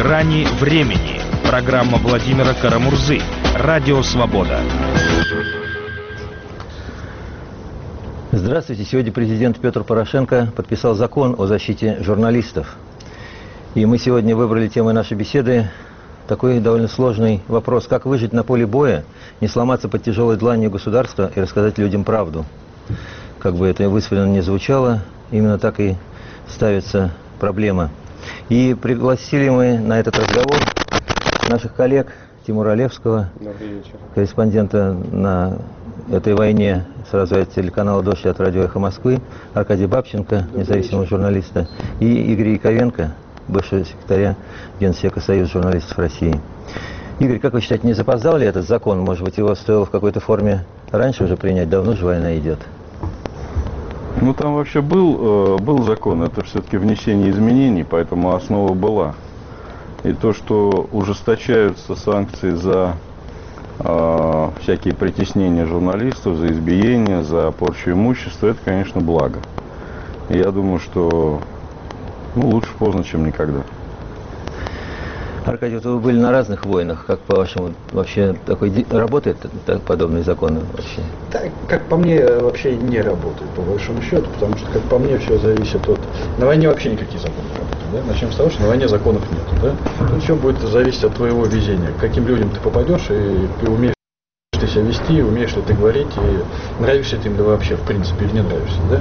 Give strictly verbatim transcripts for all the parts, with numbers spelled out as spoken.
Грани времени. Программа Владимира Карамурзы. Радио Свобода. Здравствуйте. Сегодня президент Петр Порошенко подписал закон о защите журналистов. И мы сегодня выбрали темой нашей беседы такой довольно сложный вопрос. Как выжить на поле боя, не сломаться под тяжелой дланью государства и рассказать людям правду. Как бы это высвоенно не звучало, именно так и ставится проблема. И пригласили мы на этот разговор наших коллег Тимура Левского, корреспондента на этой войне сразу от телеканала «Дождь» от радио «Эхо Москвы», Аркадия Бабченко, независимого журналиста, и Игоря Яковенко, бывшего секретаря Генсека Союза журналистов России. Игорь, как вы считаете, не запоздал ли этот закон? Может быть, его стоило в какой-то форме раньше уже принять? Давно же война идет. Ну, там вообще был, был закон, это все-таки внесение изменений, поэтому основа была. И то, что ужесточаются санкции за э, всякие притеснения журналистов, за избиение, за порчу имущества, это, конечно, благо. И я думаю, что ну, лучше поздно, чем никогда. Аркадий, вот вы были на разных войнах. Как по-вашему, вообще такой работает так, подобные законы вообще? Так, как по мне, вообще не работает, по большому счету, потому что, как по мне, все зависит от... На войне вообще никакие законы не работают, да? Начнем с того, что на войне законов нет, да? Тут все будет зависеть от твоего везения, к каким людям ты попадешь, и ты умеешь ты себя вести, умеешь ли ты говорить, и нравишься ты им да вообще, в принципе, или не нравишься, да?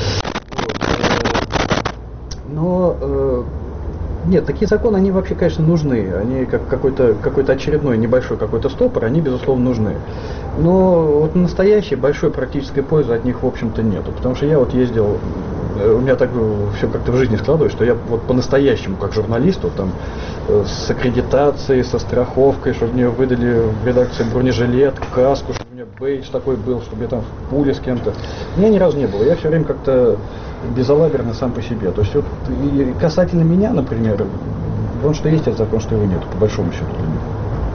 Вот. Но... Э, Нет, такие законы, они вообще, конечно, нужны. Они как какой-то какой-то очередной небольшой какой-то стопор, они, безусловно, нужны. Но вот настоящей большой практической пользы от них, в общем-то, нету. Потому что я вот ездил, у меня так все как-то в жизни складывается, что я вот по-настоящему, как журналисту, там, с аккредитацией, со страховкой, чтобы мне выдали в редакции бронежилет, каску, чтобы у меня бейдж такой был, чтобы я там в пуле с кем-то. У меня ни разу не было. Я все время как-то безалаберно сам по себе. То есть вот и касательно меня, например, вон что есть этот закон, что его нет, по большому счету для меня.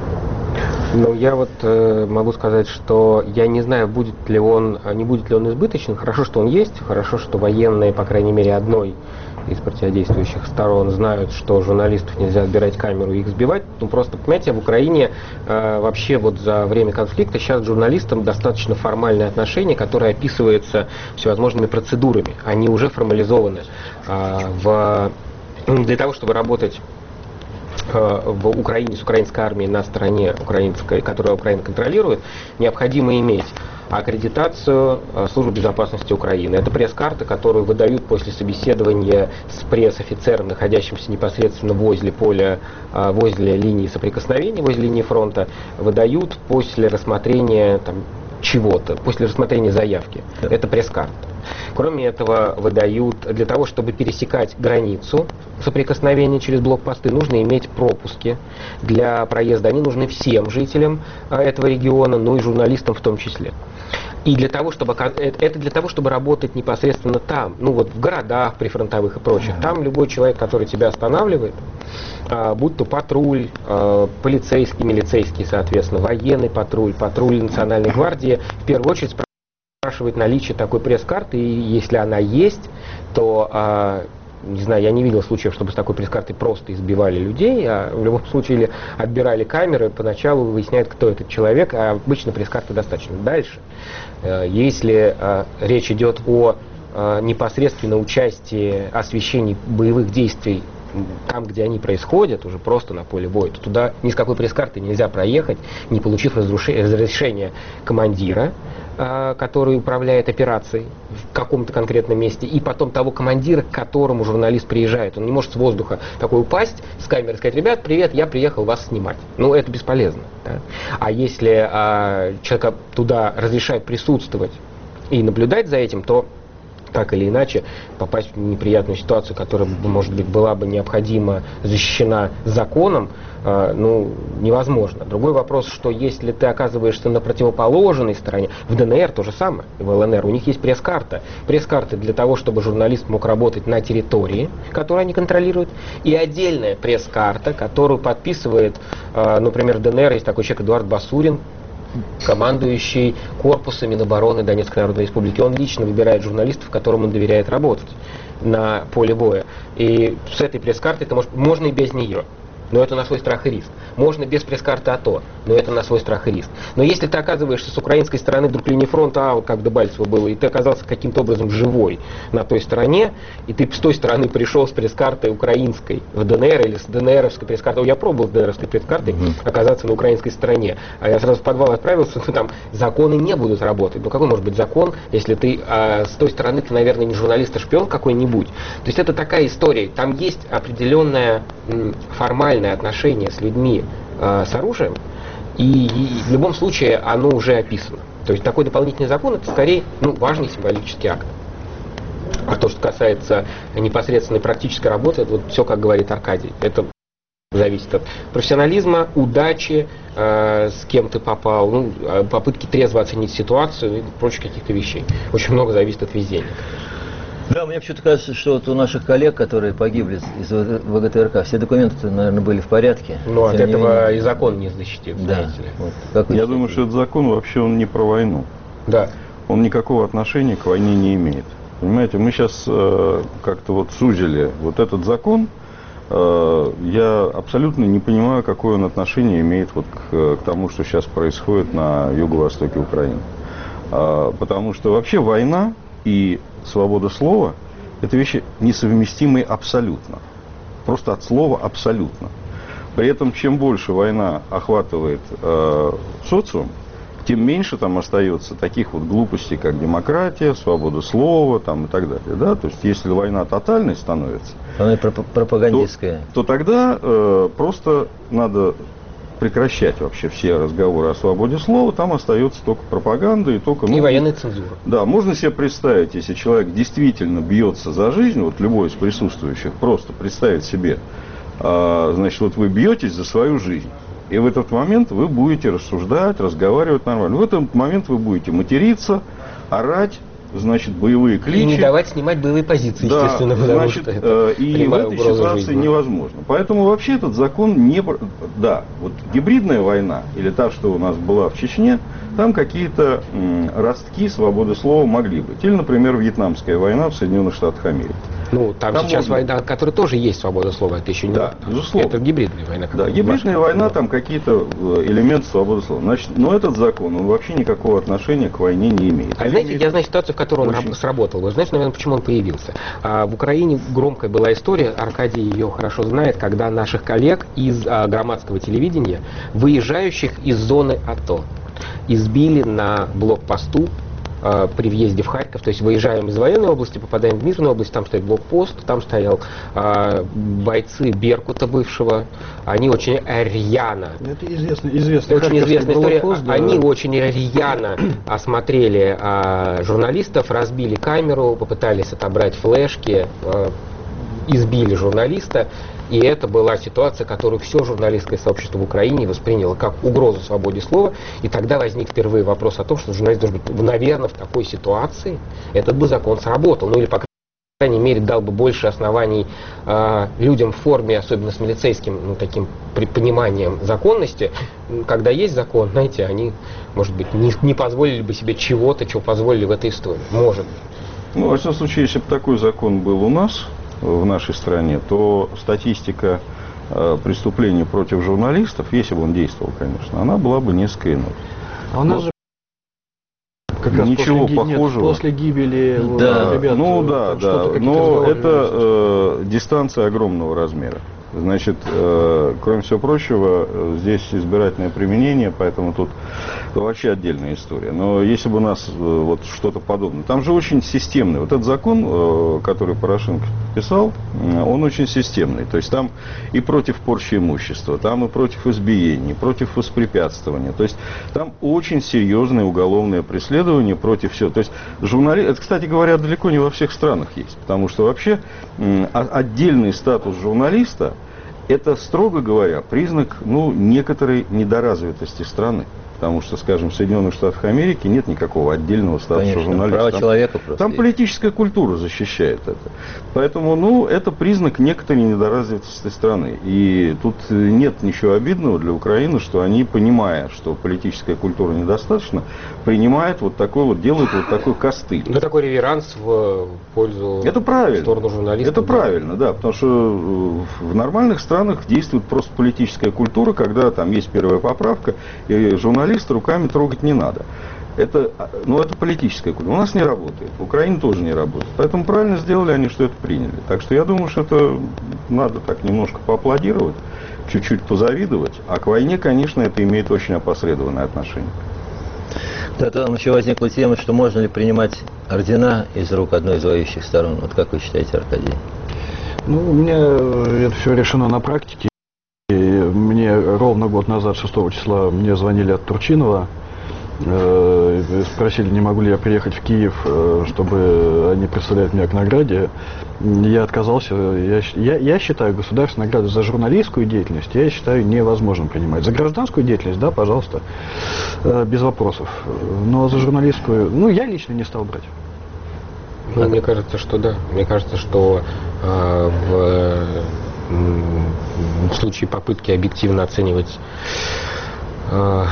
Ну, я вот э, могу сказать, что я не знаю, будет ли он, не будет ли он избыточен. Хорошо, что он есть, хорошо, что военные, по крайней мере, одной из противодействующих сторон знают, что журналистов нельзя отбирать камеру и их сбивать. Ну, просто, понимаете, в Украине э, вообще вот за время конфликта сейчас к журналистам достаточно формальное отношение, которое описывается всевозможными процедурами. Они уже формализованы э, в, для того, чтобы работать в Украине с украинской армией на стороне украинской, которую Украина контролирует, необходимо иметь аккредитацию Службы безопасности Украины. Это пресс-карта, которую выдают после собеседования с пресс-офицером, находящимся непосредственно возле поля, возле линии соприкосновения, возле линии фронта, выдают после рассмотрения там, чего-то, после рассмотрения заявки. Это пресс-карта. Кроме этого, выдают, для того, чтобы пересекать границу соприкосновения через блокпосты, нужно иметь пропуски для проезда. Они нужны всем жителям этого региона, ну и журналистам в том числе. И для того, чтобы, это для того, чтобы работать непосредственно там, ну вот в городах прифронтовых и прочих. Там любой человек, который тебя останавливает, будь то патруль, полицейский, милицейский, соответственно, военный патруль, патруль Национальной гвардии, в первую очередь спрашивает наличие такой пресс-карты, и если она есть, то, не знаю, я не видел случаев, чтобы с такой пресс-картой просто избивали людей, а в любом случае или отбирали камеры, поначалу выясняют, кто этот человек, а обычно пресс-карты достаточно. Дальше, если речь идет о непосредственно участии, освещении боевых действий там, где они происходят, уже просто на поле боя, то туда ни с какой пресс-карты нельзя проехать, не получив разрешения командира, который управляет операцией в каком-то конкретном месте, и потом того командира, к которому журналист приезжает. Он не может с воздуха такой упасть, с камеры сказать: ребят, привет, я приехал вас снимать. Ну, это бесполезно. Да? А если а, человека туда разрешают присутствовать и наблюдать за этим, то так или иначе попасть в неприятную ситуацию, которая, может быть, была бы необходимо защищена законом, э, ну, невозможно. Другой вопрос, что если ты оказываешься на противоположной стороне, в ДНР то же самое, в ЛНР, у них есть пресс-карта. Пресс-карты для того, чтобы журналист мог работать на территории, которую они контролируют, и отдельная пресс-карта, которую подписывает, э, например, в ДНР есть такой человек Эдуард Басурин, командующий корпусом Минобороны Донецкой Народной Республики. Он лично выбирает журналистов, которым он доверяет работать на поле боя. И с этой пресс-картой это может, можно и без нее. но это на свой страх и риск. Можно без пресс-карты АТО, но это на свой страх и риск. Но если ты оказываешься с украинской стороны вдруг линии фронта, а, как в Дебальцево было, и ты оказался каким-то образом живой на той стороне, и ты с той стороны пришел с пресс-картой украинской в ДНР или с ДНРовской пресс-картой, я пробовал с ДНРовской пресс-картой mm-hmm. оказаться на украинской стороне, а я сразу в подвал отправился, ну там законы не будут работать. Ну какой может быть закон, если ты а, с той стороны, ты, наверное, не журналист, а шпион какой-нибудь. То есть это такая история. Там есть определенное м, формальное отношение с людьми э, с оружием, и, и в любом случае оно уже описано. То есть такой дополнительный закон — это скорее ну, важный символический акт. А то, что касается непосредственной практической работы, это вот все, как говорит Аркадий, это зависит от профессионализма, удачи, э, с кем ты попал, ну, попытки трезво оценить ситуацию и прочих каких-то вещей. Очень много зависит от везения. Да, мне почему-то кажется, что вот у наших коллег, которые погибли из ВГТРК, все документы, наверное, были в порядке. Но от этого и закон не защитит, да. знаете ли. Вот. Как Я думаю, что этот закон вообще он не про войну. Да. Он никакого отношения к войне не имеет. Понимаете, мы сейчас э, как-то вот сузили вот этот закон. Э, я абсолютно не понимаю, какое он отношение имеет вот к, к тому, что сейчас происходит на юго-востоке Украины. Э, потому что вообще война и свобода слова – это вещи несовместимые абсолютно. Просто от слова абсолютно. При этом, чем больше война охватывает э, социум, тем меньше там остается таких вот глупостей, как демократия, свобода слова там, и так далее. Да? То есть, если война тотальной становится, она пропагандистская, то, то тогда э, просто надо прекращать вообще все разговоры о свободе слова, там остается только пропаганда и только... И ну, военная цензура. Да, можно себе представить, если человек действительно бьется за жизнь, вот любой из присутствующих, просто представить себе, э, значит, вот вы бьетесь за свою жизнь, и в этот момент вы будете рассуждать, разговаривать нормально. В этот момент вы будете материться, орать, значит, боевые кличи. И не давать снимать боевые позиции, да, естественно, потому значит, что это и в этой ситуации жизни. невозможно. Поэтому вообще этот закон не... Да, вот гибридная война, или та, что у нас была в Чечне, там какие-то м, ростки свободы слова могли быть. Или, например, Вьетнамская война в Соединенных Штатах Америки. Ну, там, там сейчас можно... война, которая тоже есть свобода слова, это еще не... Да, безусловно. Это гибридная война. Да, гибридная война, там какие-то элементы свободы слова. Значит, но этот закон, он вообще никакого отношения к войне не имеет. А знаете, я знаю ситуацию, в которой он Очень... сработал. Вы знаете, наверное, почему он появился? А, в Украине громкая была история, Аркадий ее хорошо знает, когда наших коллег из а, громадского телевидения, выезжающих из зоны АТО, избили на блокпосту при въезде в Харьков, то есть выезжаем из военной области, попадаем в мирную область, там стоит блокпост, там стоял а, бойцы Беркута бывшего, они очень рьяно, это известная, известная, очень известная история, да. Они очень рьяно осмотрели а, журналистов, разбили камеру, попытались отобрать флешки, а, избили журналиста. И это была ситуация, которую все журналистское сообщество в Украине восприняло как угрозу свободе слова. И тогда возник впервые вопрос о том, что журналист должен быть, наверное, в такой ситуации этот бы закон сработал. Ну или, по крайней мере, дал бы больше оснований э, людям в форме, особенно с милицейским ну, таким пониманием законности. Когда есть закон, знаете, они, может быть, не, не позволили бы себе чего-то, чего позволили в этой истории. Может быть. Ну, во всяком случае, если бы такой закон был у нас, в нашей стране, то статистика э, преступлений против журналистов, если бы он действовал, конечно, она была бы несколько иной. А у нас вот. же как раз ничего после, похожего. Нет, после гибели да. ребят, ну да, да, но это э, дистанция огромного размера. Значит, э, кроме всего прочего, здесь избирательное применение, поэтому тут вообще отдельная история. Но если бы у нас э, вот что-то подобное, там же очень системный. Вот этот закон, э, который Порошенко писал, э, он очень системный. То есть там и против порчи имущества, там и против избиений, против воспрепятствования. То есть там очень серьезное уголовное преследование против всего. То есть журнали... это, кстати говоря, далеко не во всех странах есть, потому что вообще э, отдельный статус журналиста — это, строго говоря, признак ну, некоторой недоразвитости страны. потому что, скажем, в Соединенных Штатах Америки нет никакого отдельного статуса Конечно, журналиста. право Там, человека просто там есть. политическая культура защищает это. Поэтому, ну, это признак некоторой недоразвитости страны. И тут нет ничего обидного для Украины, что они, понимая, что политическая культура недостаточно, принимают вот такой вот, делают вот такой костыль. Ну, такой реверанс в пользу, Это правильно. в сторону журналистов. Это правильно, да, потому что в нормальных странах действует просто политическая культура, когда там есть первая поправка, и журналиста руками трогать не надо. Это, ну, это политическая культура. У нас не работает, в Украине тоже не работает. Поэтому правильно сделали они, что это приняли. Так что я думаю, что это надо так немножко поаплодировать, чуть-чуть позавидовать. А к войне, конечно, это имеет очень опосредованное отношение. Да, там еще возникла тема, что можно ли принимать ордена из рук одной из воюющих сторон. Вот как вы считаете, Аркадий? Ну, у меня это все решено на практике. И мне ровно год назад, шестого числа, мне звонили от Турчинова, э, спросили, не могу ли я приехать в Киев, э, чтобы они представляют меня к награде. Я отказался. Я, я, я считаю, государственную награду за журналистскую деятельность, я считаю, невозможно принимать. За гражданскую деятельность, да, пожалуйста, э, без вопросов. Но за журналистскую, ну, я лично не стал брать. Ну, мне кажется, что да. Мне кажется, что э, в, в случае попытки объективно оценивать э,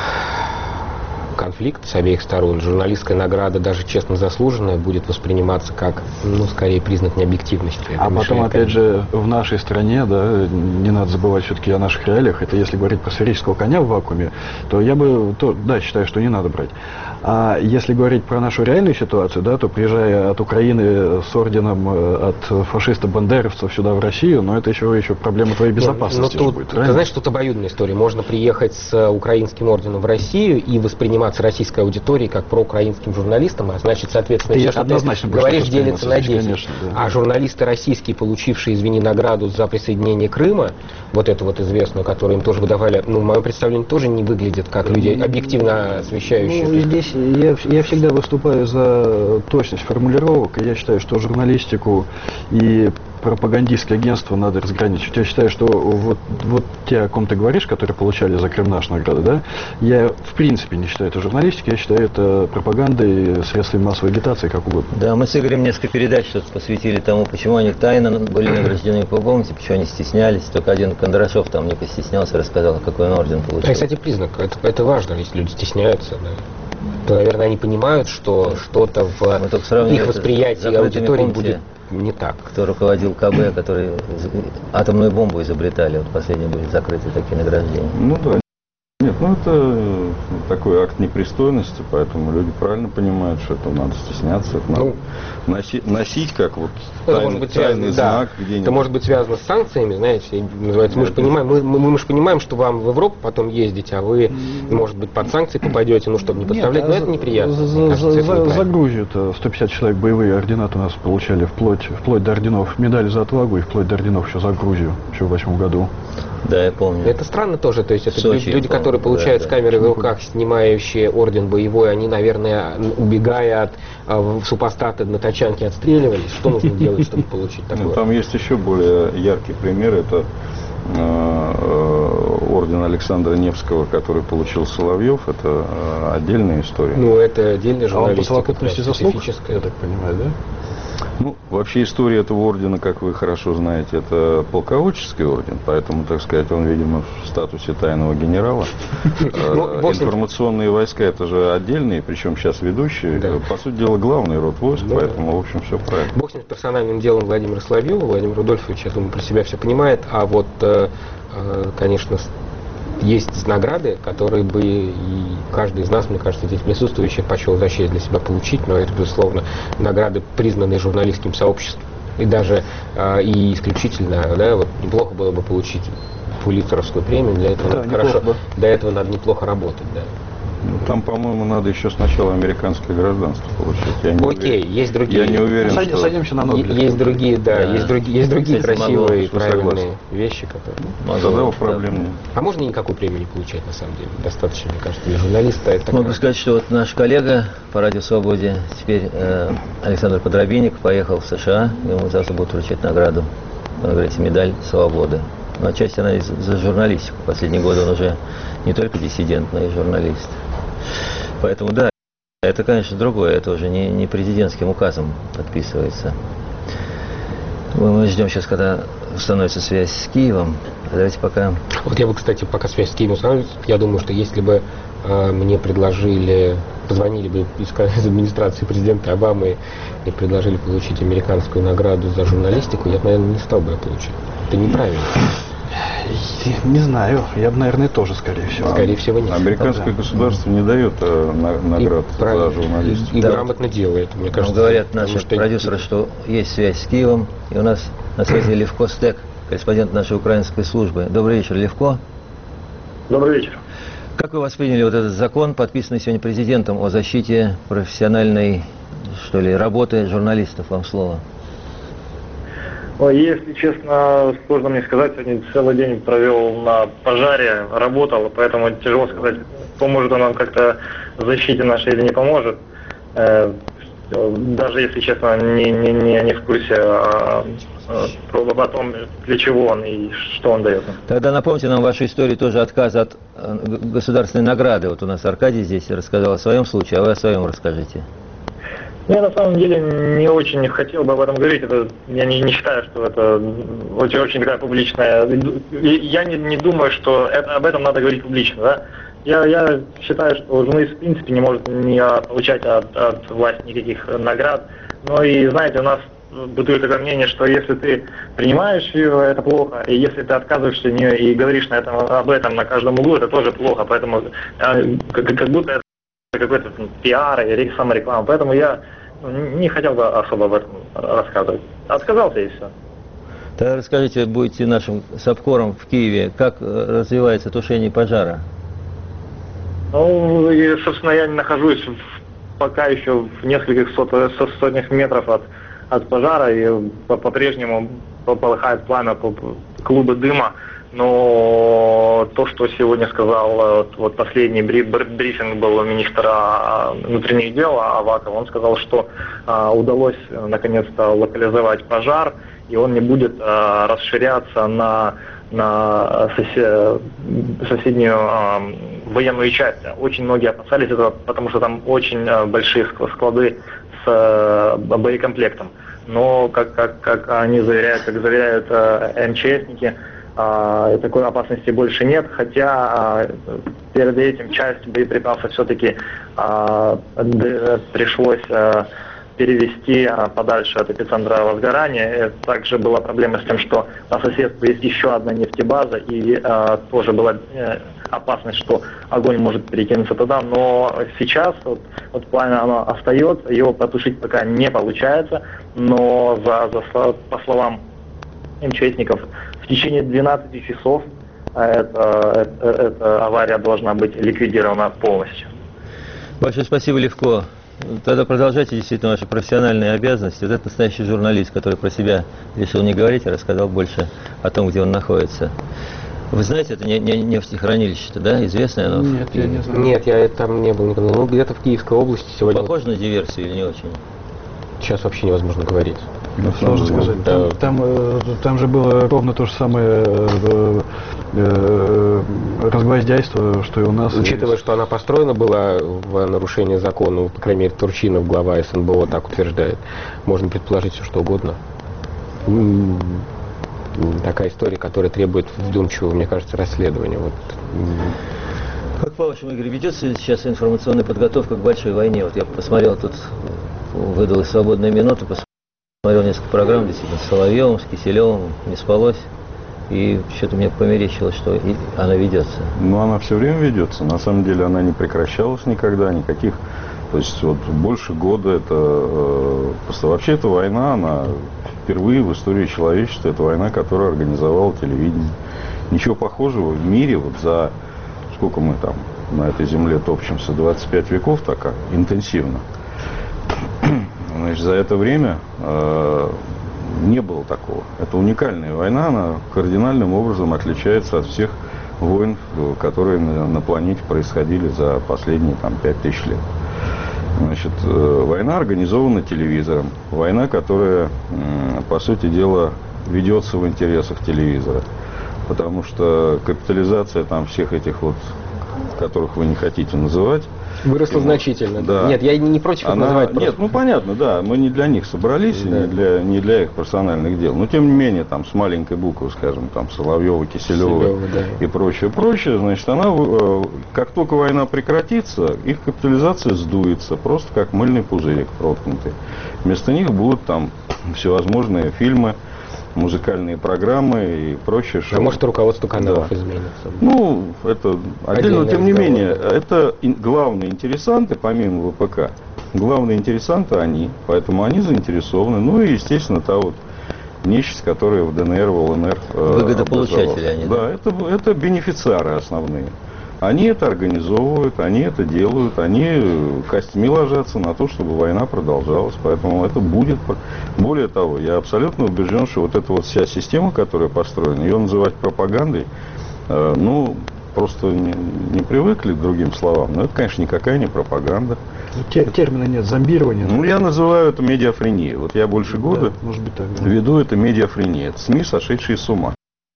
конфликт с обеих сторон, журналистская награда, даже честно заслуженная, будет восприниматься как, ну, скорее, признак необъективности. Это А потом, мешает, опять конечно. же, в нашей стране, да, не надо забывать все-таки о наших реалиях. Это если говорить про сферического коня в вакууме, то я бы, то, да, считаю, что не надо брать. А если говорить про нашу реальную ситуацию, да, то приезжая от Украины с орденом от фашиста-бандеровцев сюда в Россию, но это еще, еще проблема твоей безопасности Ну, же тут, будет. ты Правильно? знаешь, тут обоюдная история. Можно приехать с украинским орденом в Россию и восприниматься российской аудиторией как проукраинским журналистом, а значит, соответственно, Ты все, что однозначно ты будешь говоришь, так делится на восприниматься, десять. конечно, да. А журналисты российские, получившие, извини, награду за присоединение Крыма, вот эту вот известную, которую им тоже выдавали, ну, в моем представлении, тоже не выглядят как люди, объективно освещающие. Ну, здесь я, я всегда выступаю за точность формулировок, и я считаю, что журналистику и пропагандистское агентство надо разграничивать. Я считаю, что вот, вот те, о ком ты говоришь, которые получали за Крым нашу награду, да, я в принципе не считаю это журналистикой, я считаю это пропагандой, средствами массовой агитации, как угодно. Да, мы с Игорем несколько передач что-то посвятили тому, почему они тайно были награждены, вы помните, почему они стеснялись. Только один Кондрашов там не постеснялся, рассказал, какой он орден получил. Это, кстати, признак. Это, это важно, если люди стесняются. Да. То, наверное, они понимают, что что-то в Мы только сравнили их это восприятии с закрытыми аудитории пунктами, будет не так. кто руководил КБ, который атомную бомбу изобретали. Вот последние были закрыты такие награждения. Ну да. Нет, ну это такой акт непристойности, поэтому люди правильно понимают, что это надо стесняться, это надо Ну, носи- носить как вот Это тайный, может быть тайный связано, знак да. где-нибудь. Это может быть связано с санкциями, знаете, называется. Мы же Это- понимаем, мы, мы, мы же понимаем, что вам в Европу потом ездить, а вы, может быть, под санкции попадете, ну, чтобы не подставлять, но Нет, это неприятно. За, Мне за, кажется, за, это за, неправильно. за Грузию сто пятьдесят человек боевые ордена у нас получали, вплоть, вплоть до орденов, медали за отвагу и вплоть до орденов еще за Грузию, еще в восьмом году. Да, я помню. Это странно тоже, то есть это Сочи, люди, люди, помню, которые да, получают да. с камерой в руках, снимающие орден боевой, они, наверное, убегая от а, супостата на тачанке отстреливались. Что нужно делать, чтобы получить Ну, такое? там есть еще более яркий пример, это э, э, орден Александра Невского, который получил Соловьев, это э, отдельная история. Ну, это отдельная А он по журналистика. совокупности прям заслуг, специфическая. я так понимаю, да? Ну, вообще история этого ордена, как вы хорошо знаете, это полководческий орден, поэтому, так сказать, он, видимо, в статусе тайного генерала. Ну, Э, в общем- Информационные войска это же отдельные, причем сейчас ведущие. Да. По сути дела, главный род войск, Да. поэтому, в общем, все правильно. Бог с ним, с персональным делом Владимира Соловьева. Владимир Рудольфович, я думаю, про себя все понимает. А вот, э, э, конечно, с- есть награды, которые бы и каждый из нас, мне кажется, здесь присутствующих почел за честь для себя получить, но это, безусловно, награды, признанные журналистским сообществом. И даже э, и исключительно, да, вот неплохо было бы получить Пулитцеровскую премию, для этого Да, надо неплохо хорошо, бы. для этого надо неплохо работать, да. Ну, Там, по-моему, надо еще сначала американское гражданство получить. Я не Окей, уверен. есть другие. Я не уверен, Садим- что... Садимся на Е- Нобелевскую. Есть другие, да, Да. есть другие, есть другие Кстати, красивые могу, и что правильные согласен. вещи, которые. Могу, Тогда да. проблем нет. А можно никакую премию не получать, на самом деле? Достаточно, мне кажется, для журналиста. Это Могу такая- сказать, что вот наш коллега по Радио Свободе, теперь э, Александр Подробинник, поехал в США, ему завтра будут вручать награду, вы говорите, медаль свободы. Но отчасти она и за за журналистику. Последние годы он уже не только диссидент, но и журналист. Поэтому, да, это, конечно, другое, это уже не, не президентским указом подписывается. Мы ждем сейчас, когда установится связь с Киевом. Давайте пока... Вот я бы, кстати, пока связь с Киевом устанавливается, я думаю, что если бы э, мне предложили, позвонили бы из, из администрации президента Обамы и предложили получить американскую награду за журналистику, я бы, наверное, не стал бы ее получать. Это неправильно. Не знаю, я бы, наверное, тоже, скорее всего. Скорее всего, нет. Американское да. государство не дает э, на, наград И за правильно, журналистику. И, и Да. грамотно делает, мне кажется. Ну, говорят наши потому что- продюсеры, что есть связь с Киевом, и у нас на связи Левко Стек, корреспондент нашей украинской службы. Добрый вечер, Левко. Добрый вечер. Как вы восприняли вот этот закон, подписанный сегодня президентом, о защите профессиональной, что ли, работы журналистов? Вам слово. Ой, если честно, сложно мне сказать. Сегодня целый день провел на пожаре, работал, поэтому тяжело сказать, поможет он нам как-то в защите нашей или не поможет. Э, Даже если честно, не, не, не, не в курсе а, а, о том, для чего он и что он дает. Тогда напомните нам вашу историю тоже отказа от э, г- государственной награды. Вот у нас Аркадий здесь рассказал о своем случае, а вы о своем расскажите. Я на самом деле не очень хотел бы об этом говорить. Это, я не, не считаю, что это очень, очень такая публичная. И я не, не думаю, что это, об этом надо говорить публично. Да? Я, я считаю, что журналист в принципе не может не получать от, от власти никаких наград. Но и знаете, у нас бытует такое мнение, что если ты принимаешь ее, это плохо, и если ты отказываешься от нее и говоришь на этом, об этом на каждом углу, это тоже плохо. Поэтому как, как будто это какой-то пиар или самореклама. Поэтому я не хотел бы особо об этом рассказывать. Отказался и все. Тогда расскажите, будете нашим САПКОРом в Киеве, как э, развивается тушение пожара? Ну, и, собственно, я нахожусь в, пока еще в нескольких сот, сотнях метров от, от пожара, и по- по-прежнему полыхает пламя, по- клубы дыма. Но то, что сегодня сказал вот, вот последний бри- брифинг был у министра внутренних дел Авакова, он сказал, что а, удалось наконец-то локализовать пожар, и он не будет а, расширяться на, на сосед, соседнюю а, военную часть. Очень многие опасались этого, потому что там очень а, большие склады с а, боекомплектом. Но, как, как, как они заверяют, как заверяют а, МЧСники, А, такой опасности больше нет, хотя а, перед этим часть боеприпасов все-таки а, д- пришлось а, перевести а, подальше от эпицентра возгорания. И также была проблема с тем, что по соседству есть еще одна нефтебаза, и а, тоже была э, опасность, что огонь может перекинуться туда, но сейчас вот, вот пламя оно остается, его потушить пока не получается, но за, за, по словам МЧСников, в течение двенадцати часов эта, эта, эта авария должна быть ликвидирована полностью. Большое спасибо, Левко. Тогда продолжайте действительно ваши профессиональные обязанности. Вот это настоящий журналист, который про себя решил не говорить, а рассказал больше о том, где он находится. Вы знаете, это не, не нефтехранилище-то, да? Известное оно? Нет, я не знаю. Нет, я там не был никогда. Ну, где-то в Киевской области сегодня. Похоже на диверсию или не очень? Сейчас вообще невозможно говорить. Ну, Сложно ну, сказать. да. Там, там, э, там же было ровно то же самое э, э, разгвоздяйство, что и у нас. Учитывая, что она построена была в нарушении закона, по крайней мере, Турчинов, глава СНБО, так утверждает, можно предположить все, что угодно. М, Такая история, которая требует вдумчивого, мне кажется, расследования. Вот. м, Как по-вашему, Игорь, ведется сейчас информационная подготовка к большой войне? Вот я посмотрел тут, выдалась свободная минута, посмотрел несколько программ, действительно, с Соловьевым, с Киселевым, не спалось. И что-то мне померещилось, что и она ведется. Но она все время ведется. На самом деле она не прекращалась никогда, никаких. То есть вот больше года это э, просто вообще эта война, она впервые в истории человечества, это война, которую организовало телевидение. Ничего похожего в мире вот за сколько мы там на этой земле топчемся, двадцать пять веков так интенсивно. Значит, за это время э, не было такого. Это уникальная война, она кардинальным образом отличается от всех войн, которые на, на планете происходили за последние там, пять тысяч лет. Значит, э, война организована телевизором. Война, которая, э, по сути дела, ведется в интересах телевизора. Потому что капитализация там всех этих вот, которых вы не хотите называть, Выросла значительно. Да. Нет, я не против их Она... называть просто. Нет, ну понятно, да, мы не для них собрались, Да. не, для, не для их персональных дел. Но тем не менее, там с маленькой буквы, скажем, там Соловьева, Киселева Киселева, да. и прочее, прочее, значит, она, э, как только война прекратится, их капитализация сдуется, просто как мыльный пузырик проткнутый. Вместо них будут там всевозможные фильмы, музыкальные программы и прочее. А может, руководство каналов Да. изменится. Ну, это отдельно, Отдельный тем не разговор, менее, да. это ин- главные интересанты, помимо ВПК, главные интересанты они, поэтому они заинтересованы. Ну и, естественно, та вот нечисть, которая в ДНР, в ЛНР э, Выгодополучатели образовалась. они, Да, да? это, это бенефициары основные. Они это организовывают, они это делают, они э, костьми ложатся на то, чтобы война продолжалась. Поэтому это будет. Более того, я абсолютно убежден, что вот эта вот вся система, которая построена, ее называть пропагандой, э, ну, просто не, не привыкли к другим словам. Но это, конечно, никакая не пропаганда. Те- термина нет, зомбирование. Ну, я называю это медиафренией. Вот я больше года Да, может быть так. Да. веду это медиафрения. Это СМИ, сошедшие с ума.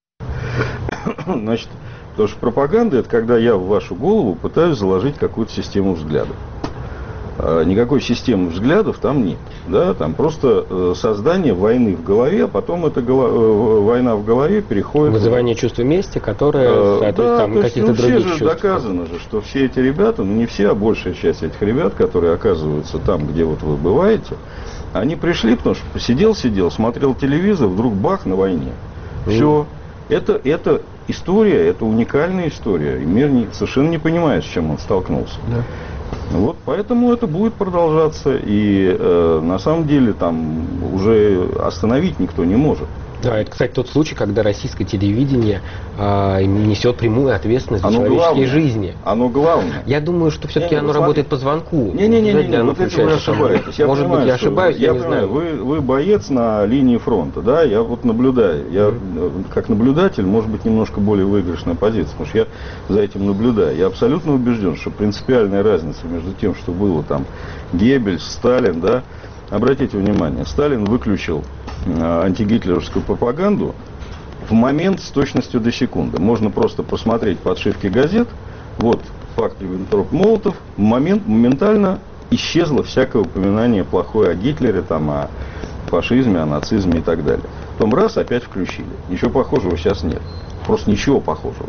Значит, потому что пропаганда — это когда я в вашу голову пытаюсь заложить какую-то систему взглядов. А никакой системы взглядов там нет. Да? Там просто э, создание войны в голове, а потом эта голо- э, война в голове переходит... Вызывание чувства мести, которое Э, соответствует да, там то есть, каких-то ну, все других же чувств. доказано же, что все эти ребята, ну не все, а большая часть этих ребят, которые оказываются там, где вот вы бываете, они пришли, потому что сидел-сидел, смотрел телевизор, вдруг бах, на войне. Все. Это, это история, это уникальная история. И мир не, совершенно не понимает, с чем он столкнулся. Да. Вот, поэтому это будет продолжаться. И э, на самом деле там уже остановить никто не может. Да, это, кстати, тот случай, когда российское телевидение а, несет прямую ответственность за Оно человеческие главное. жизни. Оно главное. Я думаю, что все-таки Не, оно ну, работает по звонку. Не-не-не, Вряд ли оно вот это вы включается там. ошибаетесь. Я Может понимаю, быть, я что- ошибаюсь, я, не понимаю, знаю. Вы, вы боец на линии фронта, да, я вот наблюдаю. Я э, как наблюдатель, может быть, немножко более выигрышная позиция, потому что я за этим наблюдаю. Я абсолютно убежден, что принципиальная разница между тем, что было там Геббельс, Сталин, да, обратите внимание, Сталин выключил э, антигитлеровскую пропаганду в момент с точностью до секунды. Можно просто посмотреть подшивки газет. Вот факт Риббентроп-Молотов. В момент моментально исчезло всякое упоминание плохое о Гитлере, там, о фашизме, о нацизме и так далее. Потом раз, опять включили. Ничего похожего сейчас нет. Просто ничего похожего.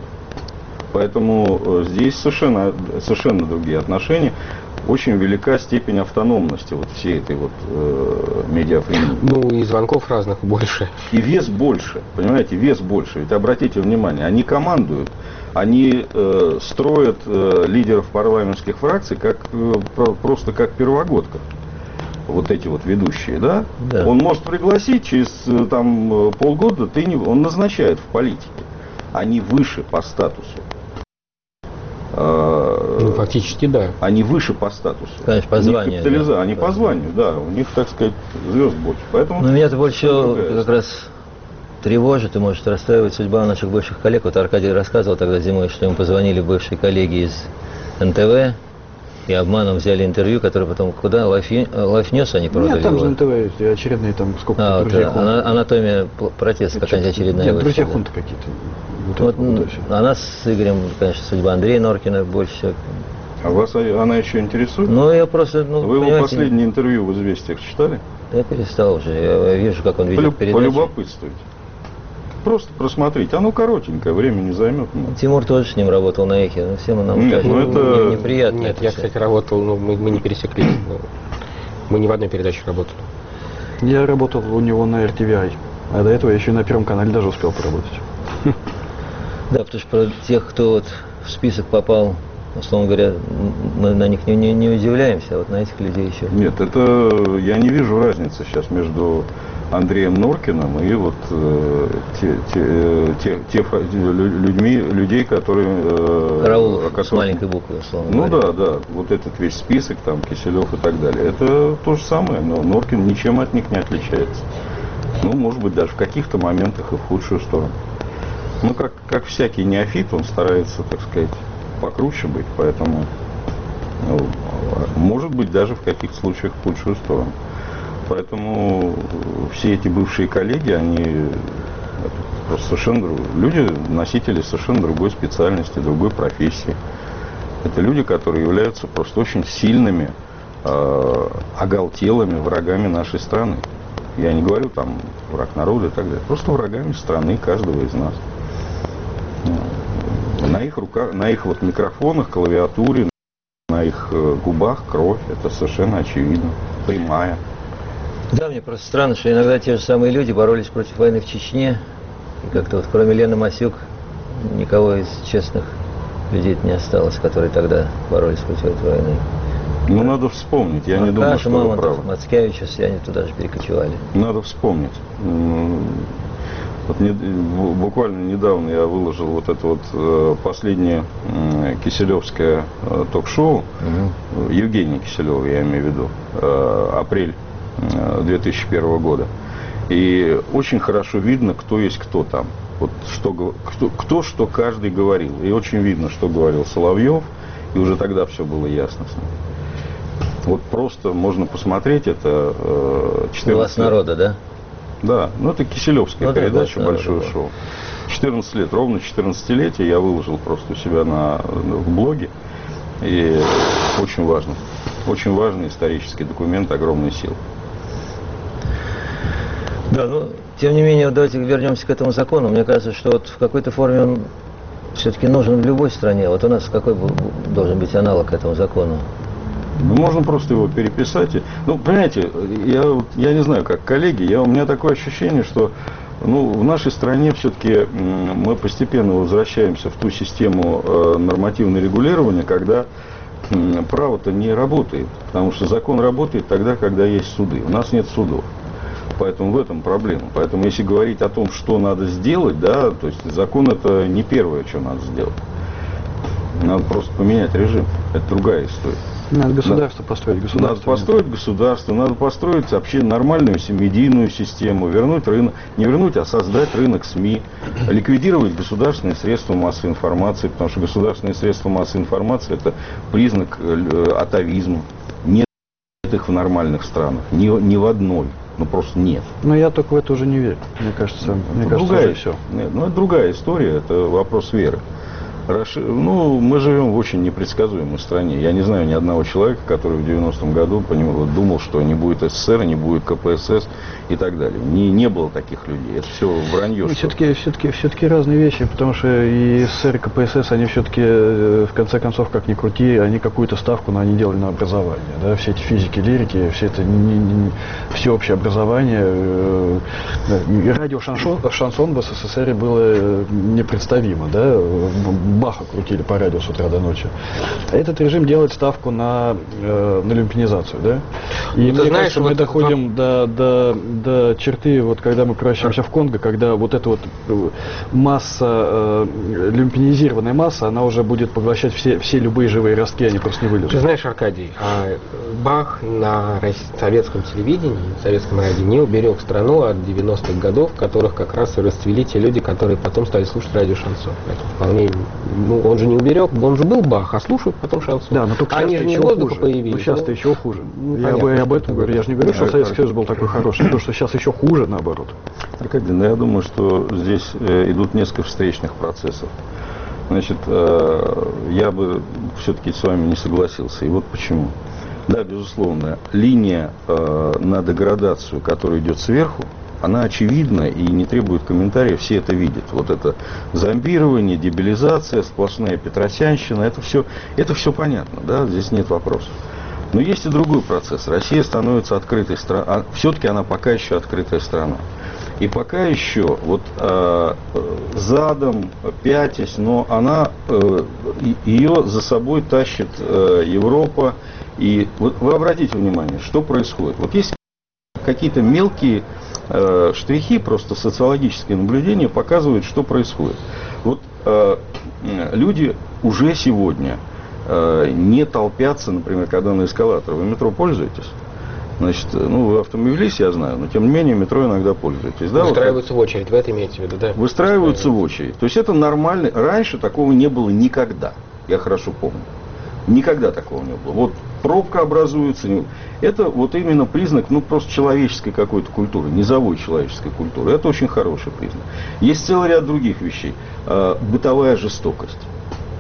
Поэтому э, здесь совершенно, совершенно другие отношения. Очень велика степень автономности вот всей этой вот э, медиафрении. Ну, и звонков разных больше. И вес больше, понимаете, вес больше. Ведь обратите внимание, они командуют, они э, строят э, лидеров парламентских фракций как, э, про- просто как первогодков. Вот эти вот ведущие, да? Да. Он может пригласить через э, там, э, полгода, ты не, он назначает в политике. Они выше по статусу. Э, Ну, фактически, да. Они выше по статусу. Конечно, по У них званию, капитализа- да. Они по званию, да. У них, так сказать, звезд больше. Поэтому Но меня-то больше это всего другая как раз тревожит и может расстраивать судьба наших бывших коллег. Вот Аркадий рассказывал тогда зимой, что ему позвонили бывшие коллеги из эн тэ вэ и обманом взяли интервью, которое потом куда? Life News они продали? Нет, там же его? на ТВ очередные там сколько А, вот, друзья а, хунты. ана- анатомия п- протеста какая-нибудь очередная. Нет, вышла, друзья да. хунты какие-то. Вот Вот, это вот, м, да, всё. а нас с Игорем, конечно, судьба Андрея Норкина больше всего. А вас а- она еще интересует? Ну, я просто, ну, Вы его понимаете, последнее интервью в «Известиях» читали? я перестал уже, я вижу, как он ведет Полю- передачи. Полюбопытствуйте. Просто просмотрите. Оно коротенькое, время не займет много. Тимур тоже с ним работал на эхе, ну, всем нам Нет, кажется, ну это- не- неприятно. Нет, это я, всё. кстати, работал, ну, мы, мы не пересеклись. ну, Мы ни в одной передаче работали. Я работал у него на эр ти ви ай, а до этого я еще и на Первом канале даже успел поработать. Да, потому что про тех, кто вот в список попал, условно говоря, м- мы на них не, не, не удивляемся, а вот на этих людей еще. Нет, это я не вижу разницы сейчас между Андреем Норкиным и вот э, те, те, э, те, те фра- лю- людьми, людей, которые... э, Караулов о с которых- маленькой буквы, условно Ну говоря. да, да, вот этот весь список, там, Киселев и так далее, это то же самое, но Норкин ничем от них не отличается. Ну, может быть, даже в каких-то моментах и в худшую сторону. Ну, как, как всякий неофит, он старается, так сказать, покруче быть, поэтому, ну, может быть, даже в каких-то случаях в худшую сторону. Поэтому все эти бывшие коллеги, они просто совершенно друг- люди, носители совершенно другой специальности, другой профессии. Это люди, которые являются просто очень сильными, э, оголтелыми врагами нашей страны. Я не говорю там враг народа и так далее, просто врагами страны каждого из нас. На их руках, на их вот микрофонах, клавиатуре, на их э, губах кровь, это совершенно очевидно, прямая. Да, мне просто странно, что иногда те же самые люди боролись против войны в Чечне, и как-то вот кроме Лены Масюк никого из честных людей не осталось, которые тогда боролись против этой войны. Ну, надо вспомнить, я Маркаша, не думаю, что вы Мамонтов, правы. Мацкевич, все они туда же перекочевали. Надо вспомнить. Вот не, буквально недавно я выложил вот это вот э, последнее э, киселевское э, ток-шоу, угу. Евгения Киселева, я имею в виду, э, апрель э, две тысячи первого года. И очень хорошо видно, кто есть кто там. Вот что, кто, кто что каждый говорил. И очень видно, что говорил Соловьев, и уже тогда все было ясно с ним. Вот просто можно посмотреть это э, четырнадцать «Глаз народа», да? Да, ну это киселевская ну, передача, да, большое да, да. шоу. четырнадцать лет, ровно четырнадцатилетие я выложил просто у себя на, в блоге. И очень важно. Очень важный исторический документ огромной силы. Да, ну, тем не менее, вот давайте вернемся к этому закону. Мне кажется, что вот в какой-то форме он все-таки нужен в любой стране. Вот у нас какой должен быть аналог этому закону? Ну, можно просто его переписать. Ну, понимаете, я, я не знаю, как коллеги, я, у меня такое ощущение, что ну, в нашей стране все-таки мы постепенно возвращаемся в ту систему э, нормативного регулирования, когда э, право-то не работает. Потому что закон работает тогда, когда есть суды. У нас нет судов. Поэтому в этом проблема. Поэтому если говорить о том, что надо сделать, да, то есть закон это не первое, что надо сделать. Надо просто поменять режим. Это другая история. Надо государство надо, построить. Государство надо построить государство, надо построить вообще нормальную медийную систему, вернуть рынок, не вернуть, а создать рынок СМИ, ликвидировать государственные средства массовой информации, потому что государственные средства массовой информации это признак атавизма. Нет их в нормальных странах, ни, ни в одной. Ну просто нет. Но я только в это уже не верю. Мне кажется, мне кажется, другая, уже все. Нет, ну это другая история, это вопрос веры. Расш... Ну, мы живем в очень непредсказуемой стране. Я не знаю ни одного человека, который в девяностом году думал, что не будет СССР, не будет КПСС и так далее. Не, не было таких людей. Это все вранье. Все-таки, все-таки, все-таки разные вещи, потому что и СССР, и КПСС, они все-таки, в конце концов, как ни крути, они какую-то ставку на они делали на образование. Да? Все эти физики, лирики, все это не, не, всеобщее образование. И радио шансон, шансон в СССР было непредставимо. Да? Баха крутили по радио с утра до ночи. Этот режим делает ставку на, э, на люмпинизацию, да? И ну, мне знаешь, кажется, вот мы доходим вам... до, до, до черты, вот когда мы превращаемся в Конго, когда вот эта вот масса, э, люмпинизированная масса, она уже будет поглощать все, все любые живые ростки, они просто не вылезут. Ты знаешь, Аркадий, а Бах на советском телевидении, советском радио не уберег страну от девяностых годов, в которых как раз и расцвели те люди, которые потом стали слушать радио шансон. Это вполне... Ну, он же не уберег, он же был Бах, а слушают потом шансон. Да, но только они же не воздуха появились. Ну, сейчас-то еще хуже. Ну, я, бы, я об этом говорю. Я же не говорю, что Советский Союз был такой хороший, потому что сейчас еще хуже, наоборот. Аркадий, ну, я думаю, что здесь э, идут несколько встречных процессов. Значит, э, я бы все-таки с вами не согласился. И вот почему. Да, безусловно, линия э, на деградацию, которая идет сверху, она очевидна и не требует комментариев, все это видят. Вот это зомбирование, дебилизация, сплошная петросянщина, это все, это все понятно, да, здесь нет вопросов. Но есть и другой процесс. Россия становится открытой страной, а все-таки она пока еще открытая страна. И пока еще вот э, задом, пятясь, но она, э, ее за собой тащит э, Европа. И вот вы обратите внимание, что происходит. Вот есть какие-то мелкие э, штрихи, просто социологические наблюдения показывают, что происходит. Вот э, люди уже сегодня э, не толпятся, например, когда на эскалаторе. Вы метро пользуетесь? Значит, ну, вы автомобилист, я знаю, но тем не менее метро иногда пользуетесь. Да? Выстраиваются вот, в очередь, вы это имеете в виду, да? Выстраиваются в очередь. То есть это нормально. Раньше такого не было никогда. Я хорошо помню. Никогда такого не было. Вот пробка образуется. Это вот именно признак, ну, просто человеческой какой-то культуры, низовой человеческой культуры. Это очень хороший признак. Есть целый ряд других вещей. Бытовая жестокость.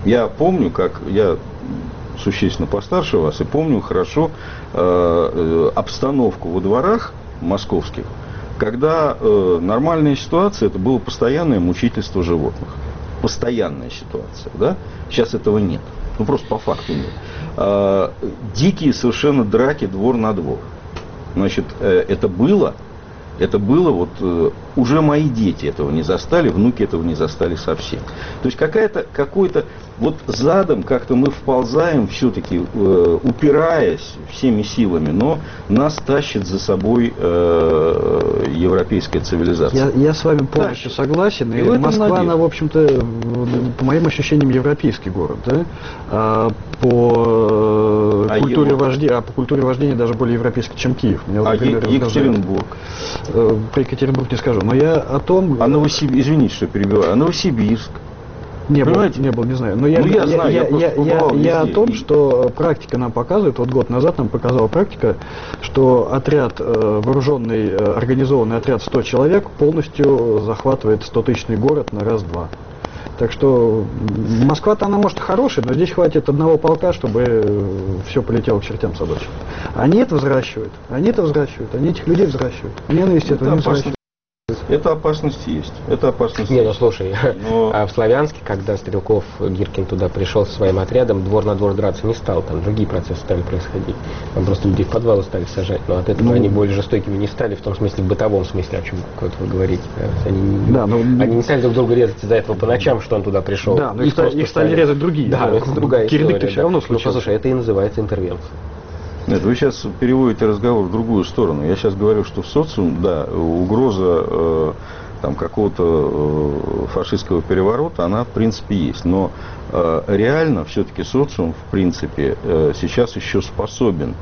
Я помню, как я существенно постарше вас, и помню хорошо э, обстановку во дворах московских, когда э, нормальная ситуация, это было постоянное мучительство животных. Постоянная ситуация, да? Сейчас этого нет. Ну, просто по факту нет. Э, дикие совершенно драки двор на двор. Значит, э, это было, это было, вот э, уже мои дети этого не застали, внуки этого не застали совсем. То есть какая-то, какой-то, вот задом как-то мы вползаем, все-таки э, упираясь всеми силами, но нас тащит за собой э, европейская цивилизация. Я, я с вами полностью Тащит. согласен. И, И в этом Москва, надежда. она, в общем-то, по моим ощущениям, европейский город. Да? А по, А культуре Европа? вождения, а по культуре вождения даже более европейский, чем Киев. Меня, А например, Е- раздражает. Екатеринбург. Э, Про Екатеринбург не скажу. Но я о том... А Новосибирск, извините, что перебиваю, а Новосибирск? Не был, Понимаете? не был, не знаю. Но я, Ну, я знаю, я я, просто я, побывал я о везде. том, И- что практика нам показывает, вот год назад нам показала практика, что отряд, э, вооруженный, э, организованный отряд сто человек полностью захватывает стотысячный город на раз-два. Так что м, Москва-то она может хорошая, но здесь хватит одного полка, чтобы все полетело к чертям собачьим. Они это взращивают, они это взращивают, они этих людей взращивают. Ненависть этого не Это опасно. взращивают. Это опасность есть. Это опасность Не, ну есть. слушай, Но- а в Славянске, когда Стрелков Гиркин туда пришел со своим отрядом, двор на двор драться не стал, там другие процессы стали происходить. Там просто людей в подвалы стали сажать, но от этого Ну, они более жестокими не стали, в том смысле, в бытовом смысле, о чем вот вы говорите. Да? Они, не- Да, но- они не стали друг друга резать из-за этого по ночам, что он туда пришел. Да, но их, ста- просто их стали резать другие. Да, но это другая Кирдык-то история. все равно да. Ну, случился. послушай, это и называется интервенция. Нет, вы сейчас переводите разговор в другую сторону. Я сейчас говорю, что в социум, да, угроза э, там, какого-то э, фашистского переворота, она в принципе есть. Но э, реально все-таки социум в принципе э, сейчас еще способен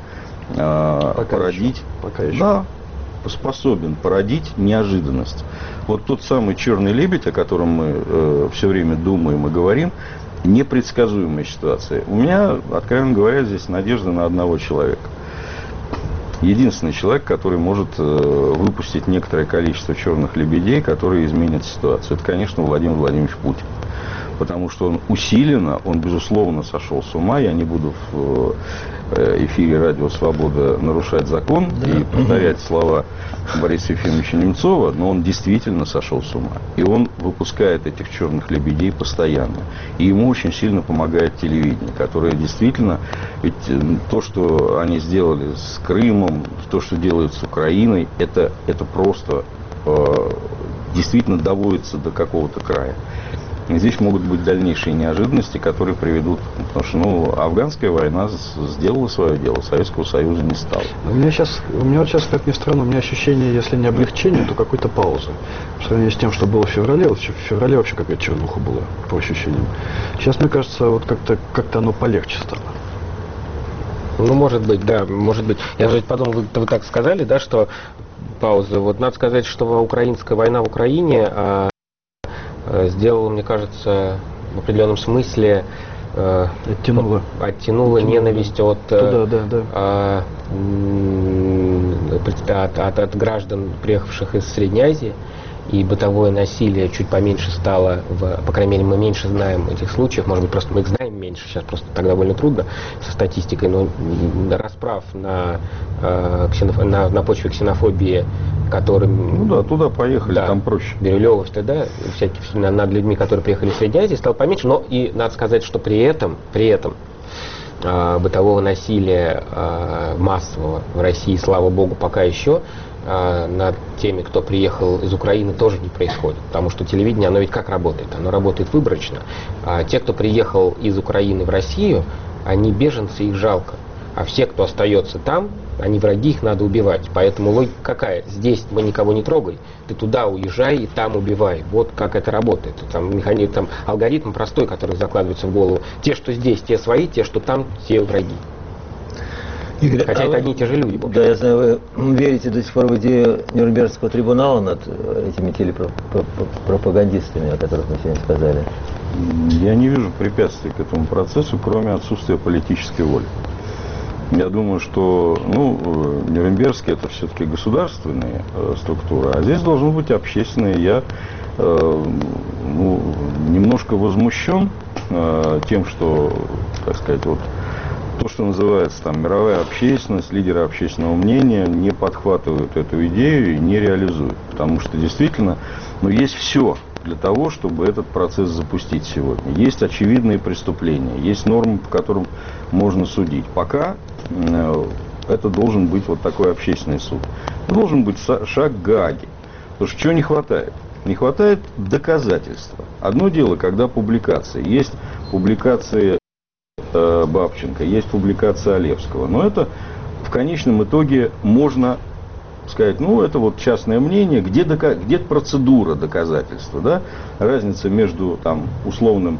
э, Пока породить... еще. Пока еще. Да, способен породить неожиданность. Вот тот самый черный лебедь, о котором мы э, все время думаем и говорим, непредсказуемая ситуация. У меня, откровенно говоря, здесь надежда на одного человека. Единственный человек, который может э, выпустить некоторое количество черных лебедей, которые изменят ситуацию. Это, конечно, Владимир Владимирович Путин. Потому что он усиленно, он, безусловно, сошел с ума. Я не буду в э, эфире «Радио Свобода» нарушать закон и повторять слова Бориса Ефимовича Немцова, но он действительно сошел с ума. И он выпускает этих черных лебедей постоянно. И ему очень сильно помогает телевидение, которое действительно, ведь то, что они сделали с Крымом, то, что делают с Украиной, это, это просто э, действительно доводится до какого-то края. И здесь могут быть дальнейшие неожиданности, которые приведут, потому что ну, афганская война сделала свое дело, Советского Союза не стало. У меня сейчас, у меня вот сейчас, как ни странно, у меня ощущение, если не облегчение, то какой-то паузы. По сравнению с тем, что было в феврале, вот в феврале вообще какая-то чернуха была, по ощущениям. Сейчас, мне кажется, вот как-то как-то оно полегче стало. Ну, может быть, да, может быть. Я же подумал, вы, вы так сказали, да, что пауза. Вот надо сказать, что украинская война в Украине а, а, сделала, мне кажется, в определенном смысле а, Оттянула. оттянула Оттянула, ненависть от, Туда, да, да. а, м, от, от, от граждан, приехавших из Средней Азии. И бытовое насилие чуть поменьше стало, в, по крайней мере, мы меньше знаем этих случаев, может быть, просто мы их знаем меньше, сейчас просто так довольно трудно со статистикой, но расправ на, э, ксеноф... на, на почве ксенофобии, которым... Ну да, туда поехали, да, там проще. Бирюлёвов, да, всякие, над людьми, которые приехали из Средней Азии, стало поменьше, но и надо сказать, что при этом, при этом э, бытового насилия э, массового в России, слава богу, пока еще над теми, кто приехал из Украины, тоже не происходит. Потому что телевидение, оно ведь как работает? Оно работает выборочно. А те, кто приехал из Украины в Россию, они беженцы, их жалко. А все, кто остается там, они враги, их надо убивать. Поэтому логика какая? Здесь мы никого не трогай, ты туда уезжай и там убивай. Вот как это работает. Там, механизм, там алгоритм простой, который закладывается в голову. Те, что здесь, те свои, те, что там, те враги. Игорь, Хотя а это вы- одни и те же люди. Да, я знаю, вы верите до сих пор в идею Нюрнбергского трибунала над этими телепропагандистами, о которых мы сегодня сказали? Я не вижу препятствий к этому процессу, кроме отсутствия политической воли. Я думаю, что ну, Нюрнбергские это все-таки государственные э, структуры, а здесь должны быть общественные. Я э, ну, немножко возмущен э, тем, что, так сказать, вот то, что называется там мировая общественность, лидеры общественного мнения не подхватывают эту идею и не реализуют. Потому что действительно, ну, есть все для того, чтобы этот процесс запустить сегодня. Есть очевидные преступления, есть нормы, по которым можно судить. Пока э, это должен быть вот такой общественный суд. Должен быть шаг к Гааге. Потому что чего не хватает? Не хватает доказательства. Одно дело, когда публикации. Есть публикации э, Бабченко, есть публикация Олевского. Но это в конечном итоге можно сказать, ну, это вот частное мнение, где, дока- где процедура доказательства, да? Разница между там условным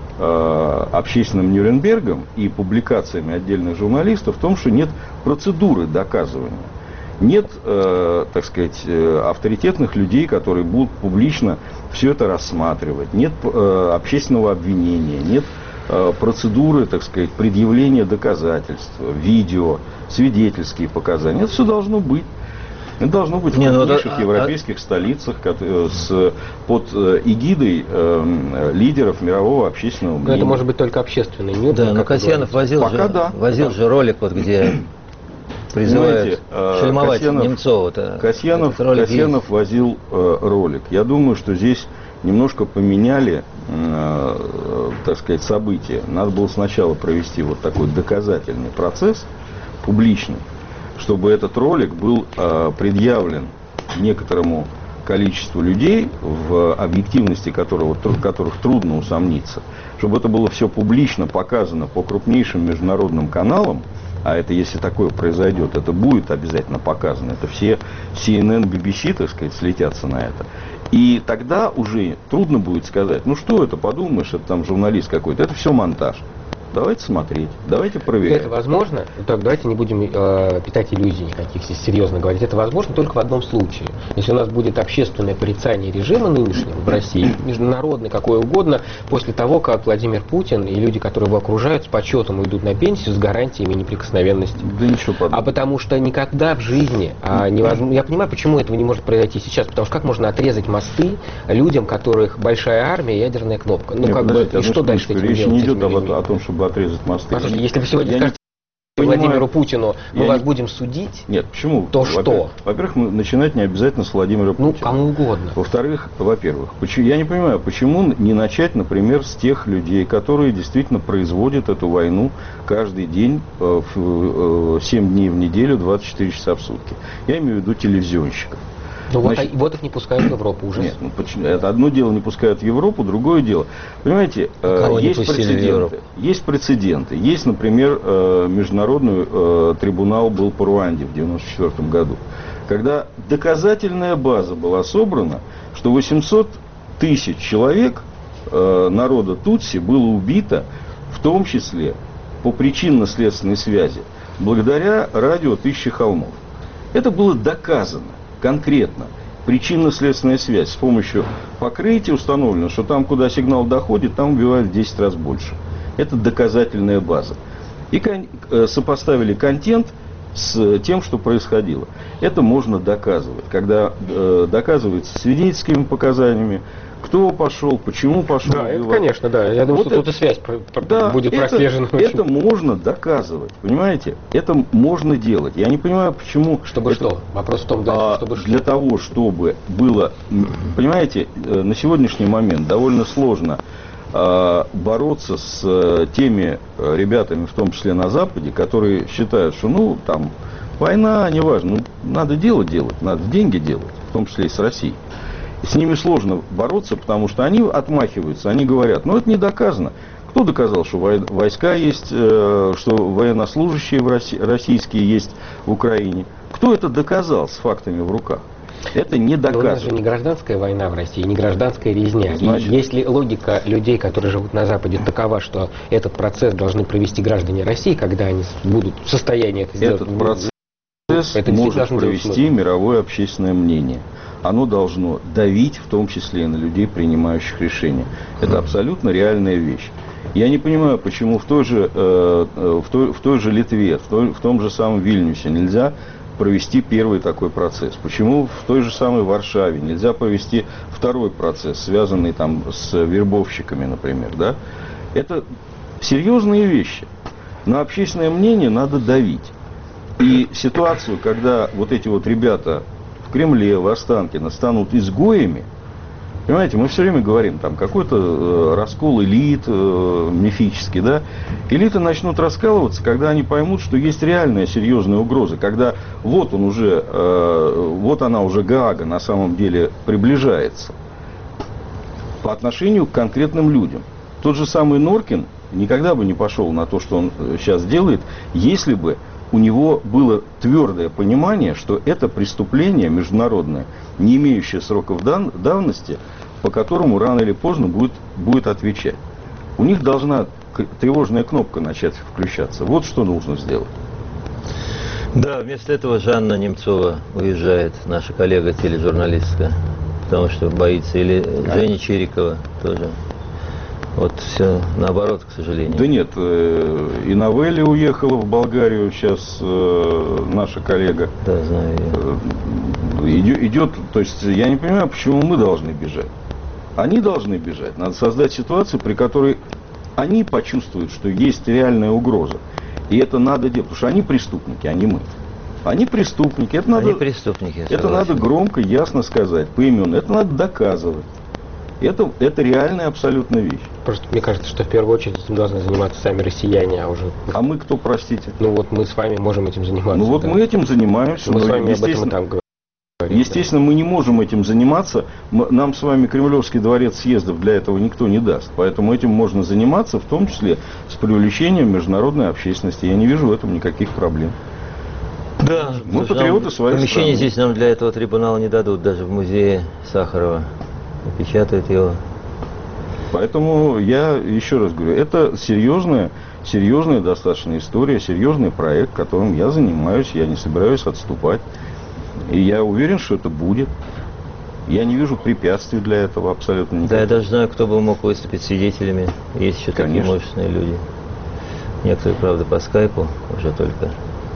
э, общественным Нюрнбергом и публикациями отдельных журналистов в том, что нет процедуры доказывания. Нет, э, так сказать, э, авторитетных людей, которые будут публично все это рассматривать. Нет э, общественного обвинения, нет э, процедуры, так сказать, предъявления доказательств, видео, свидетельские показания. Это все должно быть. Это должно быть в Не, крупнейших ну, да, европейских а, столицах с, под э, эгидой э, лидеров мирового общественного мнения. Но это может быть только общественный мир. Да, но Касьянов возил, Пока же, да. возил да. же ролик, вот, где призывают э, шельмовать Касьянов, Немцова. Касьянов, Касьянов возил э, ролик. Я думаю, что здесь немножко поменяли, э, так сказать, события. Надо было сначала провести вот такой доказательный процесс, публичный, чтобы этот ролик был э, предъявлен некоторому количеству людей, в объективности которого, которых трудно усомниться, чтобы это было все публично показано по крупнейшим международным каналам, а это, если такое произойдет, это будет обязательно показано, это все си эн эн, би би си, так сказать, слетятся на это. И тогда уже трудно будет сказать, ну что это, подумаешь, это там журналист какой-то, это все монтаж. Давайте смотреть, давайте проверять. Это возможно? Так, давайте не будем э, питать иллюзий никаких, здесь серьезно говорить. Это возможно только в одном случае. Если у нас будет общественное порицание режима нынешнего в России, международный, какое угодно, после того, как Владимир Путин и люди, которые его окружают, с почетом уйдут на пенсию с гарантиями неприкосновенности. Да ничего подобного. А потому что никогда в жизни а, невозможно... Я понимаю, почему этого не может произойти сейчас. Потому что как можно отрезать мосты людям, которых большая армия и ядерная кнопка? Ну, Нет, как бы, и что дальше с этим речь делать? не идет об, о том, чтобы отрезать мосты. Послушайте, если вы сегодня я скажете не Владимиру понимаю, Путину, мы я вас не... будем судить, Нет, почему? то во-первых, что? Во-первых, начинать не обязательно с Владимира Ну, Путина. кому угодно. Во-вторых, во-первых, почему, я не понимаю, почему не начать, например, с тех людей, которые действительно производят эту войну каждый день, э, в, э, семь дней в неделю, двадцать четыре часа в сутки. Я имею в виду телевизионщиков. Ну вот, Значит, а- вот их не пускают в Европу уже. Нет, ну, почему? Это одно дело не пускают в Европу, другое дело. Понимаете, э, Кого не есть пустили в прецеденты. Европу? Есть прецеденты. Есть, например, э, международный э, трибунал был по Руанде в девяносто четвёртом году, когда доказательная база была собрана, что восемьсот тысяч человек э, народа Тутси было убито, в том числе по причинно-следственной связи, благодаря радио «Тысячи холмов». Это было доказано. Конкретно. Причинно-следственная связь. С помощью покрытия установлено, что там, куда сигнал доходит, там убивают в десять раз больше. Это доказательная база. И кон- сопоставили контент с тем, что происходило. Это можно доказывать. Когда э, доказывается свидетельскими показаниями, кто пошел, почему пошел. Да, это, убивать. конечно, да. Я думаю, Вот что это- тут и связь про- про- Да, будет это, прослежена. это можно доказывать, понимаете? Это можно делать. Я не понимаю, почему... Чтобы это- что? Вопрос в том, да, А, чтобы что? для того, чтобы было... м, Понимаете, э, на сегодняшний момент довольно сложно а, бороться с э, теми э, ребятами, в том числе на Западе, которые считают, что, ну, там, война, неважно, ну, надо дело делать, надо деньги делать, в том числе и с Россией. С ними сложно бороться, потому что они отмахиваются, они говорят, ну, это не доказано. Кто доказал, что вой- войска есть, э, что военнослужащие в Росси- российские есть в Украине? Кто это доказал с фактами в руках? Это не Но у нас же доказано. не гражданская война в России, не гражданская резня. Значит- И если логика людей, которые живут на Западе, такова, что этот процесс должны провести граждане России, когда они будут в состоянии это сделать, Этот ну, процесс это действительно может должно делать провести смысл. мировое общественное мнение. Оно должно давить, в том числе и на людей, принимающих решения. Это абсолютно реальная вещь. Я не понимаю, почему в той же, э, э, в той, в той же Литве, в, той, в том же самом Вильнюсе нельзя провести первый такой процесс. Почему в той же самой Варшаве нельзя провести второй процесс, связанный там с вербовщиками, например, да? Это серьезные вещи. На общественное мнение надо давить. И ситуацию, когда вот эти вот ребята в Кремле, в Останкино станут изгоями, понимаете, мы все время говорим, там какой-то э, раскол элит э, мифический, да? Элиты начнут раскалываться, когда они поймут, что есть реальная серьезная угроза, когда вот он уже, э, вот она уже Гаага на самом деле приближается по отношению к конкретным людям. Тот же самый Норкин никогда бы не пошел на то, что он сейчас делает, если бы у него было твердое понимание, что это преступление международное, не имеющее сроков дан- давности, по которому рано или поздно будет, будет отвечать. У них должна к- тревожная кнопка начать включаться. Вот что нужно сделать. Да, вместо этого Жанна Немцова уезжает, наша коллега тележурналистка, потому что боится. Или Женя Чирикова тоже. Вот все наоборот, к сожалению. Да нет, э, и Новелли уехала в Болгарию, сейчас э, наша коллега. Да, знаю я. Э, идет, идет, то есть я не понимаю, почему мы должны бежать. Они должны бежать. Надо создать ситуацию, при которой они почувствуют, что есть реальная угроза. И это надо делать, потому что они преступники, а не мы. Они преступники. Это надо, Они преступники, я это согласен. надо громко, ясно сказать, поименно. Это надо доказывать. Это, это реальная абсолютно вещь. Просто мне кажется, что в первую очередь этим должны заниматься сами россияне, а уже... А мы кто, простите? Ну вот мы с вами можем этим заниматься. Ну вот да. мы этим занимаемся. Мы но с вами об этом и естественно- там говорим. Естественно, мы не можем этим заниматься. Мы- Нам с вами Кремлевский дворец съездов для этого никто не даст. Поэтому этим можно заниматься, в том числе с привлечением международной общественности. Я не вижу в этом никаких проблем. Да, Мы потому что патриоты нам своей помещение страны. здесь нам для этого трибунала не дадут, даже в музее Сахарова. Печатают его. Поэтому я еще раз говорю, это серьезная, серьезная достаточно история, серьезный проект, которым я занимаюсь, я не собираюсь отступать. И я уверен, что это будет. Я не вижу препятствий для этого абсолютно никаких. Да, я даже знаю, кто бы мог выступить свидетелями. Есть еще такие Конечно. мощные люди. Некоторые, правда, по скайпу уже только.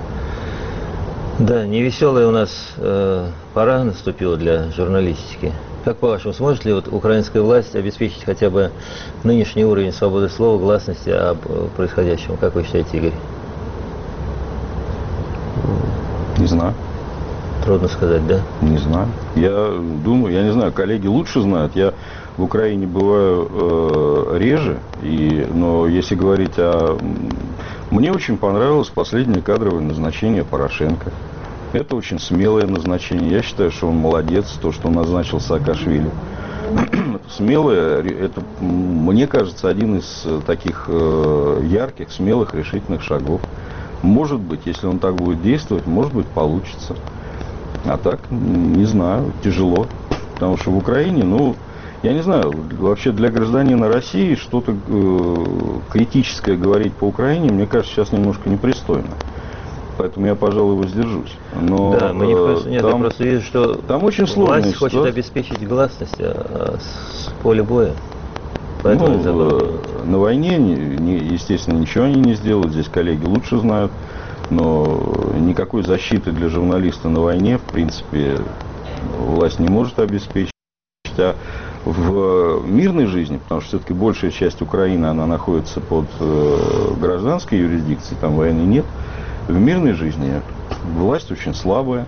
Да, невеселая у нас э, пора наступила для журналистики. Как по-вашему, сможет ли вот украинская власть обеспечить хотя бы нынешний уровень свободы слова, гласности об э, происходящем? Как вы считаете, Игорь? Не знаю. Трудно сказать, да? Не знаю. Я думаю, я не знаю, коллеги лучше знают. Я в Украине бываю э, реже, и, но если говорить о... Мне очень понравилось последнее кадровое назначение Порошенко. Это очень смелое назначение. Я считаю, что он молодец, то, что он назначил Саакашвили. Это смелое, это, мне кажется, один из таких э, ярких, смелых, решительных шагов. Может быть, если он так будет действовать, может быть, получится. А так, не знаю, тяжело. Потому что в Украине, ну, я не знаю, вообще для гражданина России что-то э, критическое говорить по Украине, мне кажется, сейчас немножко непристойно. Поэтому я, пожалуй, воздержусь. Но, да, мы не э, просто, нет, там, я просто вижу, что там очень сложная власть хочет ситуация. обеспечить гласность а, а, с поля боя. Поэтому Ну, это забавно. э, на войне, не, не- естественно, ничего они не сделают, здесь коллеги лучше знают, но никакой защиты для журналиста на войне, в принципе, власть не может обеспечить. А в мирной жизни, потому что все-таки большая часть Украины, она находится под э, гражданской юрисдикцией, там войны нет, в мирной жизни власть очень слабая,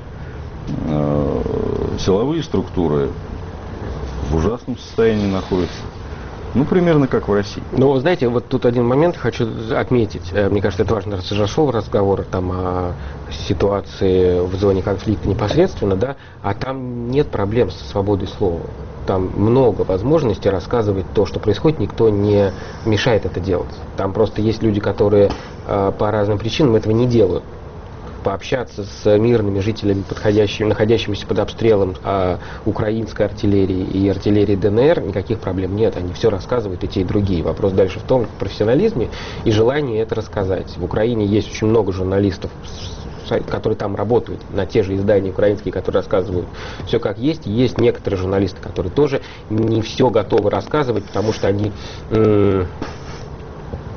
э, силовые структуры в ужасном состоянии находятся. Ну, примерно как в России. Ну, знаете, вот тут один момент хочу отметить. Э, Мне кажется, это важно, раз зашел разговор там о ситуации в зоне конфликта непосредственно, да, а там нет проблем со свободой слова. Там много возможностей рассказывать то, что происходит, никто не мешает это делать. Там просто есть люди, которые э, по разным причинам этого не делают. Пообщаться с мирными жителями, подходящими, находящимися под обстрелом а, украинской артиллерии и артиллерии ДНР, никаких проблем нет. Они все рассказывают, и те, и другие. Вопрос дальше в том, в профессионализме и желании это рассказать. В Украине есть очень много журналистов, которые там работают, на те же издания украинские, которые рассказывают все как есть. Есть некоторые журналисты, которые тоже не все готовы рассказывать, потому что они... М-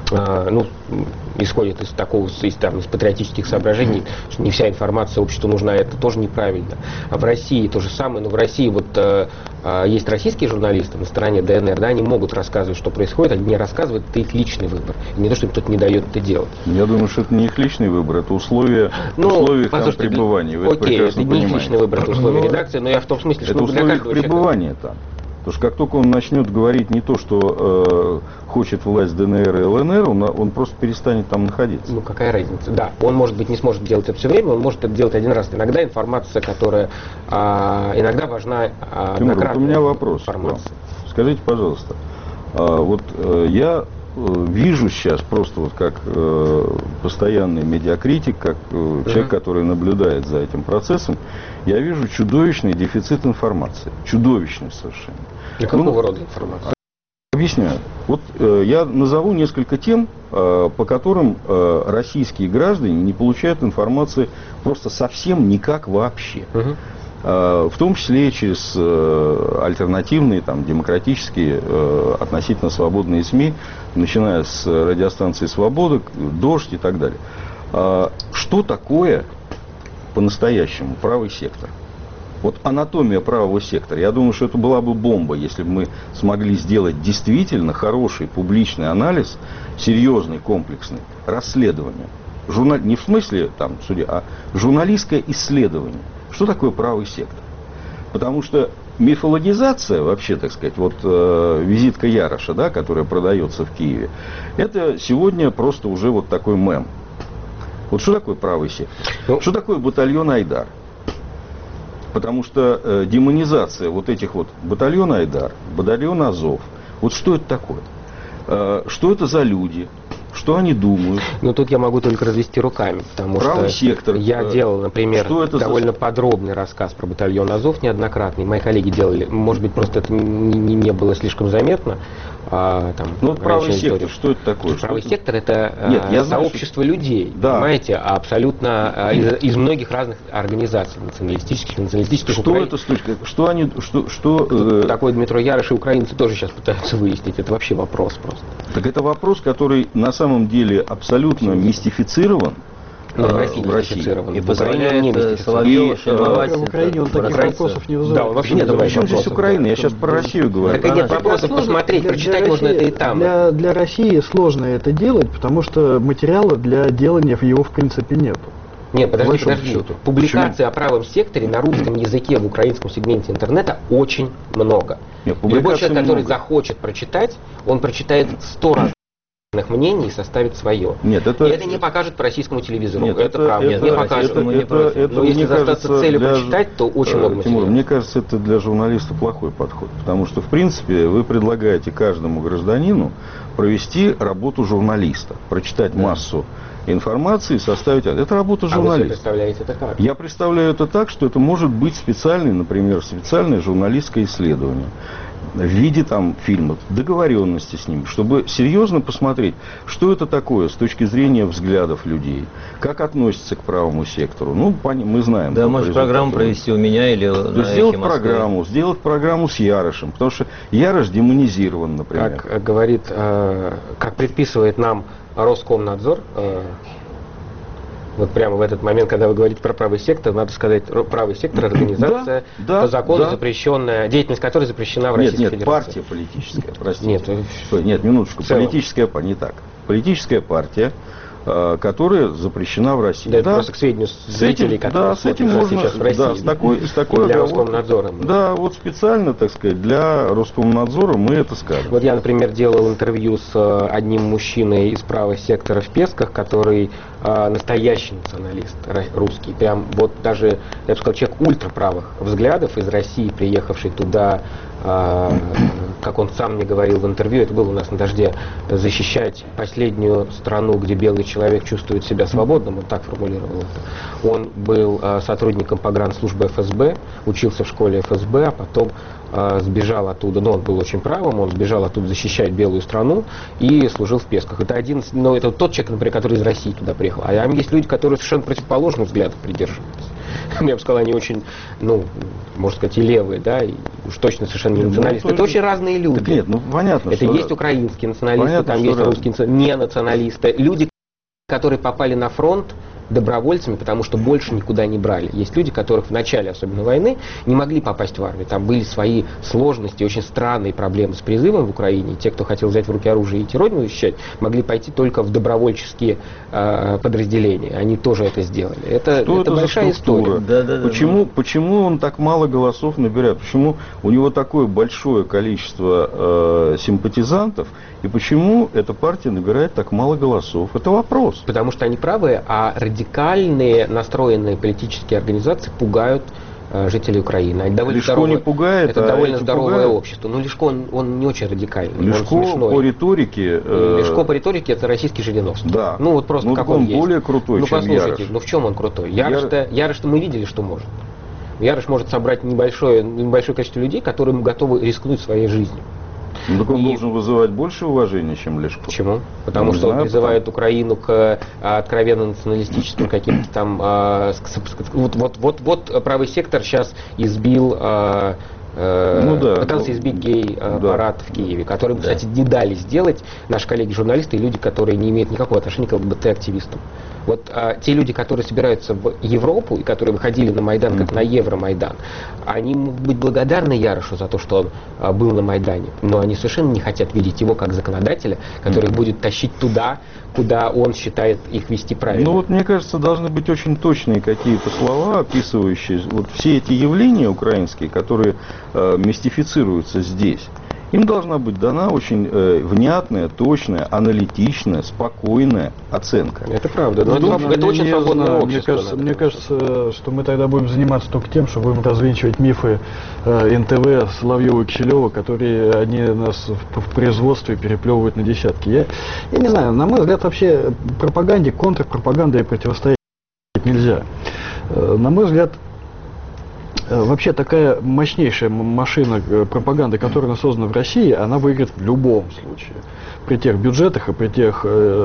э, ну, исходит из такого, из, там, из патриотических соображений, что не вся информация обществу нужна, это тоже неправильно. А в России то же самое, но в России вот э, э, есть российские журналисты на стороне ДНР, да, они могут рассказывать, что происходит, они не рассказывают, это их личный выбор. И не то, что им кто-то не дает это делать. Я думаю, что это не их личный выбор, это условия, ну, условия их там пребывания. Вы окей, это, это не их личный выбор, это условия редакции, но я в том смысле, что это ну, для условия их каждого пребывания человека... там. Потому что как только он начнет говорить не то, что э, хочет власть ДНР и ЛНР, он, он просто перестанет там находиться. Ну, какая разница? Да, он, может быть, не сможет делать это все время, он может это делать один раз. Иногда информация, которая а, иногда важна, а, Тимур, вот у меня вопрос к вам. Скажите, пожалуйста, а, вот а, я вижу сейчас просто вот как э, постоянный медиакритик, как э, mm-hmm. человек, который наблюдает за этим процессом, я вижу чудовищный дефицит информации. Чудовищный совершенно. И какого ну, рода информация? Объясняю. Вот э, я назову несколько тем, э, по которым э, российские граждане не получают информации просто совсем никак вообще. Mm-hmm. В том числе через э, альтернативные, там, демократические, э, относительно свободные СМИ, начиная с радиостанции «Свобода», «Дождь» и так далее. Э, что такое по-настоящему правый сектор? Вот анатомия правого сектора. Я думаю, что это была бы бомба, если бы мы смогли сделать действительно хороший публичный анализ, серьезный, комплексный, расследование. Журнал... Не в смысле там, судья, а журналистское исследование. Что такое правый сектор? Потому что мифологизация, вообще, так сказать, вот э, визитка Яроша, да, которая продается в Киеве, это сегодня просто уже вот такой мем. Вот что такое правый сектор? Ну, что такое батальон Айдар? Потому что э, демонизация вот этих вот батальон Айдар, батальон Азов, вот что это такое? Э, что это за люди? Что они думают? Ну, тут я могу только развести руками, потому правый что сектор, я э, делал, например, довольно за... подробный рассказ про батальон Азов неоднократный. Мои коллеги делали, может быть, просто это не, не, не было слишком заметно. А, там, ну, правый сектор, что это такое? Правый что сектор это Нет, я сообщество знаю, что... людей, да. понимаете, абсолютно из, из многих разных организаций националистических, националистических. Что Украин... это с точки, что они, что, что э... такое Дмитро Ярош и украинцы тоже сейчас пытаются выяснить. Это вообще вопрос просто. Так это вопрос, который на самом деле абсолютно мистифицирован. Но в России, в России. И позволяет Соловьеву шельмовать. В Украине он таких вопросов не вызывает. Да, он вообще нет, не а при чем вопросов, здесь Украина? да. Я сейчас про Россию говорю. Так нет вопросов посмотреть, для, прочитать для можно России, это и там. Для, для России сложно это делать, потому что материала для делания его в принципе нет. Нет, подожди, Большому подожди. счету. Публикаций Почему? о правом секторе на русском языке в украинском сегменте интернета очень много. Нет, Любой человек, который много. захочет прочитать, он прочитает сто разных мнений и составит свое. Нет, это... И это не покажет по российскому телевизору. Нет, это, это правда. это, не это, покажет. это, Мы не это, против. это, Но если мне задаться кажется, целью для... прочитать, то очень много материала. Тимур, мне кажется, это для журналиста плохой подход. Потому что, в принципе, вы предлагаете каждому гражданину провести работу журналиста. Прочитать да. массу информации, составить... Это работа журналиста. А вы представляете это как? Я представляю это так, что это может быть специальный, например, специальное журналистское исследование в виде там фильмов, договоренности с ними, чтобы серьезно посмотреть, что это такое с точки зрения взглядов людей, как относятся к правому сектору. Ну, мы знаем. Да, может программу провести у меня или на сделать программу, сделать программу с Ярошем, потому что Ярош демонизирован, например. Как говорит, э, как предписывает нам Роскомнадзор, э, вот прямо в этот момент, когда вы говорите про правый сектор, надо сказать, правый сектор — организация, да, да, по закону да. запрещенная, деятельность которой запрещена в Российской нет, нет, Федерации. партия политическая, простите. Нет, Стой, нет, минуточку, целом. политическая партия, не так. Политическая партия, которая запрещена в России. Да, да, это просто к сведению зрителей, которые да, с этим можно, сейчас в России. Да, с такой, с такой для оговоркой. Роскомнадзора. Да, вот специально, так сказать, для Роскомнадзора мы это скажем. Вот я, например, делал интервью с одним мужчиной из правого сектора в Песках, который э, настоящий националист русский. Прям вот даже, я бы сказал, человек ультраправых взглядов из России, приехавший туда, э, как он сам мне говорил в интервью, это было у нас на «Дожде», защищать последнюю страну, где белый человек чувствует себя свободным, он так формулировал это. Он был э, сотрудником погранслужбы эф эс бэ, учился в школе эф эс бэ, а потом э, сбежал оттуда, но он был очень правым, он сбежал оттуда защищать белую страну и служил в Песках. Это один, ну, это тот человек, например, который из России туда приехал. А там есть люди, которые совершенно противоположных взглядов придерживаются. Я бы сказал, они очень, ну, можно сказать, и левые, да, и уж точно совершенно не Ну, националисты. тоже- Это очень разные люди. Так нет, ну понятно, Это что... есть украинские националисты, Понятно, там что есть раз. русские наци- не националисты. Люди, которые попали на фронт добровольцами, потому что больше никуда не брали. Есть люди, которых в начале, особенно войны, не могли попасть в армию. Там были свои сложности, очень странные проблемы с призывом в Украине. Те, кто хотел взять в руки оружие и идти родину защищать, могли пойти только в добровольческие э, подразделения. Они тоже это сделали. Это, Что это это за большая структура? история. Да, да, да. Почему, почему он так мало голосов набирает? Почему у него такое большое количество э, симпатизантов? И почему эта партия набирает так мало голосов? Это вопрос. Потому что они правы, а радикальные настроенные политические организации пугают э, жителей Украины. Они довольно Лешко здоровое- не пугает, это а довольно эти здоровое пугают. общество. Но Лешко, он, он не очень радикальный, Лешко он смешной. по риторике... э, Лешко по риторике это российский Жириновский. Да. Ну вот просто Ну, как он он, есть. более крутой, ну, чем послушайте, Ярош. ну в чем он крутой? Яр- Ярош-то, Ярош-то мы видели, что может. Ярош может собрать небольшое, небольшое количество людей, которые готовы рискнуть своей жизнью. Ну, так он И- должен вызывать больше уважения, чем Лешко. Почему? Потому Ну, что не он знаю, призывает Украину к а, откровенно националистическим каким-то там... а, с- с- с- вот, вот, вот, вот правый сектор сейчас избил... а, э, Ну да, пытался ну, избить гей-парад в Киеве, который, Да. кстати, не дали сделать наши коллеги-журналисты и люди, которые не имеют никакого отношения к ЛГБТ-активистам. Вот а, те люди, которые собираются в Европу и которые выходили на Майдан, как на Евромайдан, они могут быть благодарны Ярошу за то, что он а, был на Майдане, но они совершенно не хотят видеть его как законодателя, который их будет тащить туда, куда он считает их вести правильно. Ну вот, мне кажется, должны быть очень точные какие-то слова, описывающие вот все эти явления украинские, которые э, мистифицируются здесь. Им должна быть дана очень э, внятная, точная, аналитичная, спокойная оценка. Это правда, но Ну, это, ну, это не- очень не свободное знаю, общество. Мне кажется, надо мне сказать. кажется, что мы тогда будем заниматься только тем, что будем развенчивать мифы э, эн тэ вэ, Соловьева и Киселева, которые они нас в, в производстве переплевывают на десятки. Я, я не знаю, на мой взгляд, вообще пропаганде, контрпропаганде противостоять нельзя. Э, на мой взгляд, э, вообще такая мощнейшая м- машина э, пропаганды, которая создана в России, она выиграет в любом случае. При тех бюджетах и при тех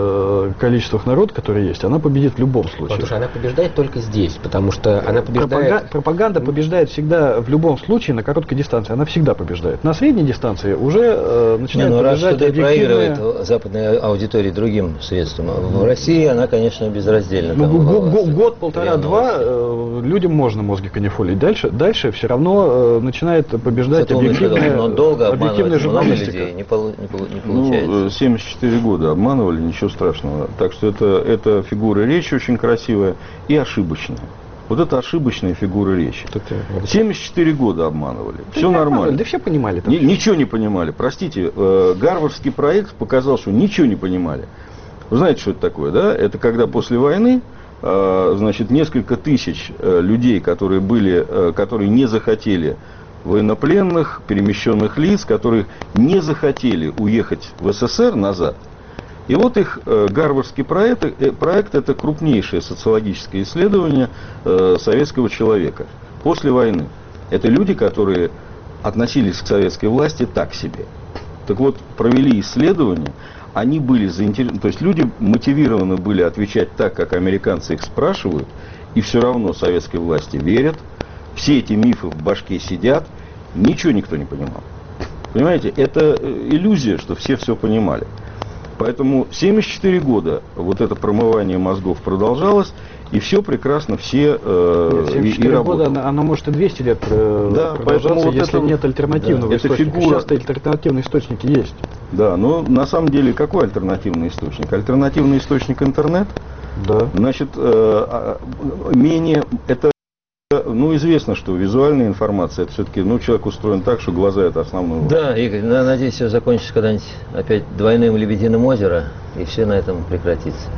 э, количествах народа, которые есть, она победит в любом случае. Потому что она побеждает только здесь, потому что она побеждает... Пропага- Пропаганда побеждает всегда в любом случае на короткой дистанции. Она всегда побеждает. На средней дистанции уже э, Не, начинает ну раз побеждать что-то и объективная- проигрывает западной аудитории другим средством. А в России она, конечно, безраздельна. Ну, там, го- в- го- в- год, полтора-два э, людям можно мозги канифолить. Дальше, дальше все равно э, начинает побеждать Зато он сказал, объективная, но долго объективная обманывать много журналистика. людей не, полу- не полу- не Ну, получается. э, семьдесят четыре года обманывали, ничего страшного. Так что это, это фигура речи очень красивая и ошибочная. Вот это ошибочная фигура речи. семьдесят четыре года обманывали. Да Все не нормально. обманывали, Да все понимали. там. Ни- ничего не понимали. Простите, э, гарвардский проект показал, что ничего не понимали. Вы знаете, что это такое, да? Это когда после войны, э, значит, несколько тысяч э, людей, которые были, э, которые не захотели военнопленных, перемещенных лиц, которые не захотели уехать в эс эс эр назад. И вот их э, гарвардский проект, э, проект это крупнейшее социологическое исследование э, советского человека после войны. Это люди, которые относились к советской власти так себе. Так вот, провели исследование, они были заинтересованы, то есть люди мотивированы были отвечать так, как американцы их спрашивают, и все равно советской власти верят. Все эти мифы в башке сидят, ничего никто не понимал. Понимаете, это иллюзия, что все все понимали. Поэтому семьдесят четыре года вот это промывание мозгов продолжалось, и все прекрасно, все э, Нет, и, семьдесят и четыре года, работало. оно, оно может и двести лет э, Да, продолжаться, поэтому вот если это- нет альтернативного да, это источника. фигура- Сейчас альтернативные источники есть. Да, но на самом деле какой альтернативный источник? Альтернативный источник интернет. Да. Значит, э, а, менее это, ну, известно, что визуальная информация, это все-таки, ну, человек устроен так, что глаза это основной. Да, Игорь, на- надеюсь, все закончится когда-нибудь опять двойным лебединым озеро, и все на этом прекратится.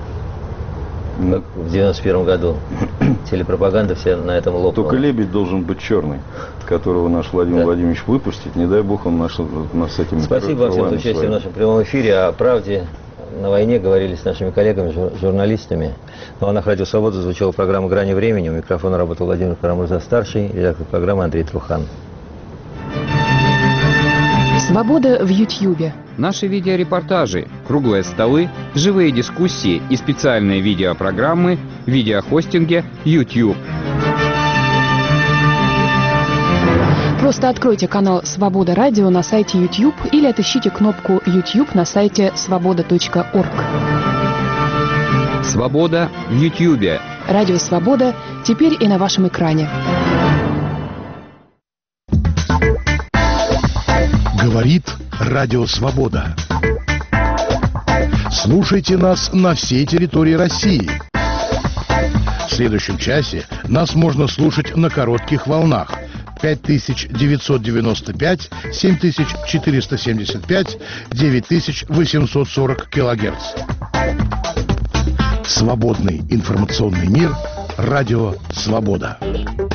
Как в девяносто первом году. Телепропаганда вся на этом лопнула. Только лебедь должен быть черный, которого наш Владимир Да. Владимирович выпустит. Не дай бог он наш, нас с этим... Спасибо вам всем за участие в нашем прямом эфире. О правде на войне говорили с нашими коллегами, жур- журналистами. На волнах Радио Свобода звучала программа «Грани времени». У микрофона работал Владимир Карамурза-старший, редактор программы Андрей Трухан. Свобода в Ютьюбе. Наши видеорепортажи, круглые столы, живые дискуссии и специальные видеопрограммы в видеохостинге YouTube. Просто откройте канал «Свобода Радио» на сайте YouTube или отыщите кнопку YouTube на сайте свобода точка орг. «Свобода» в Ютьюбе. Радио «Свобода» теперь и на вашем экране. Говорит Радио Свобода. Слушайте нас на всей территории России. В следующем часе нас можно слушать на коротких волнах пять тысяч девятьсот девяносто пять, семь тысяч четыреста семьдесят пять, девять тысяч восемьсот сорок килогерц. Свободный информационный мир. Радио Свобода.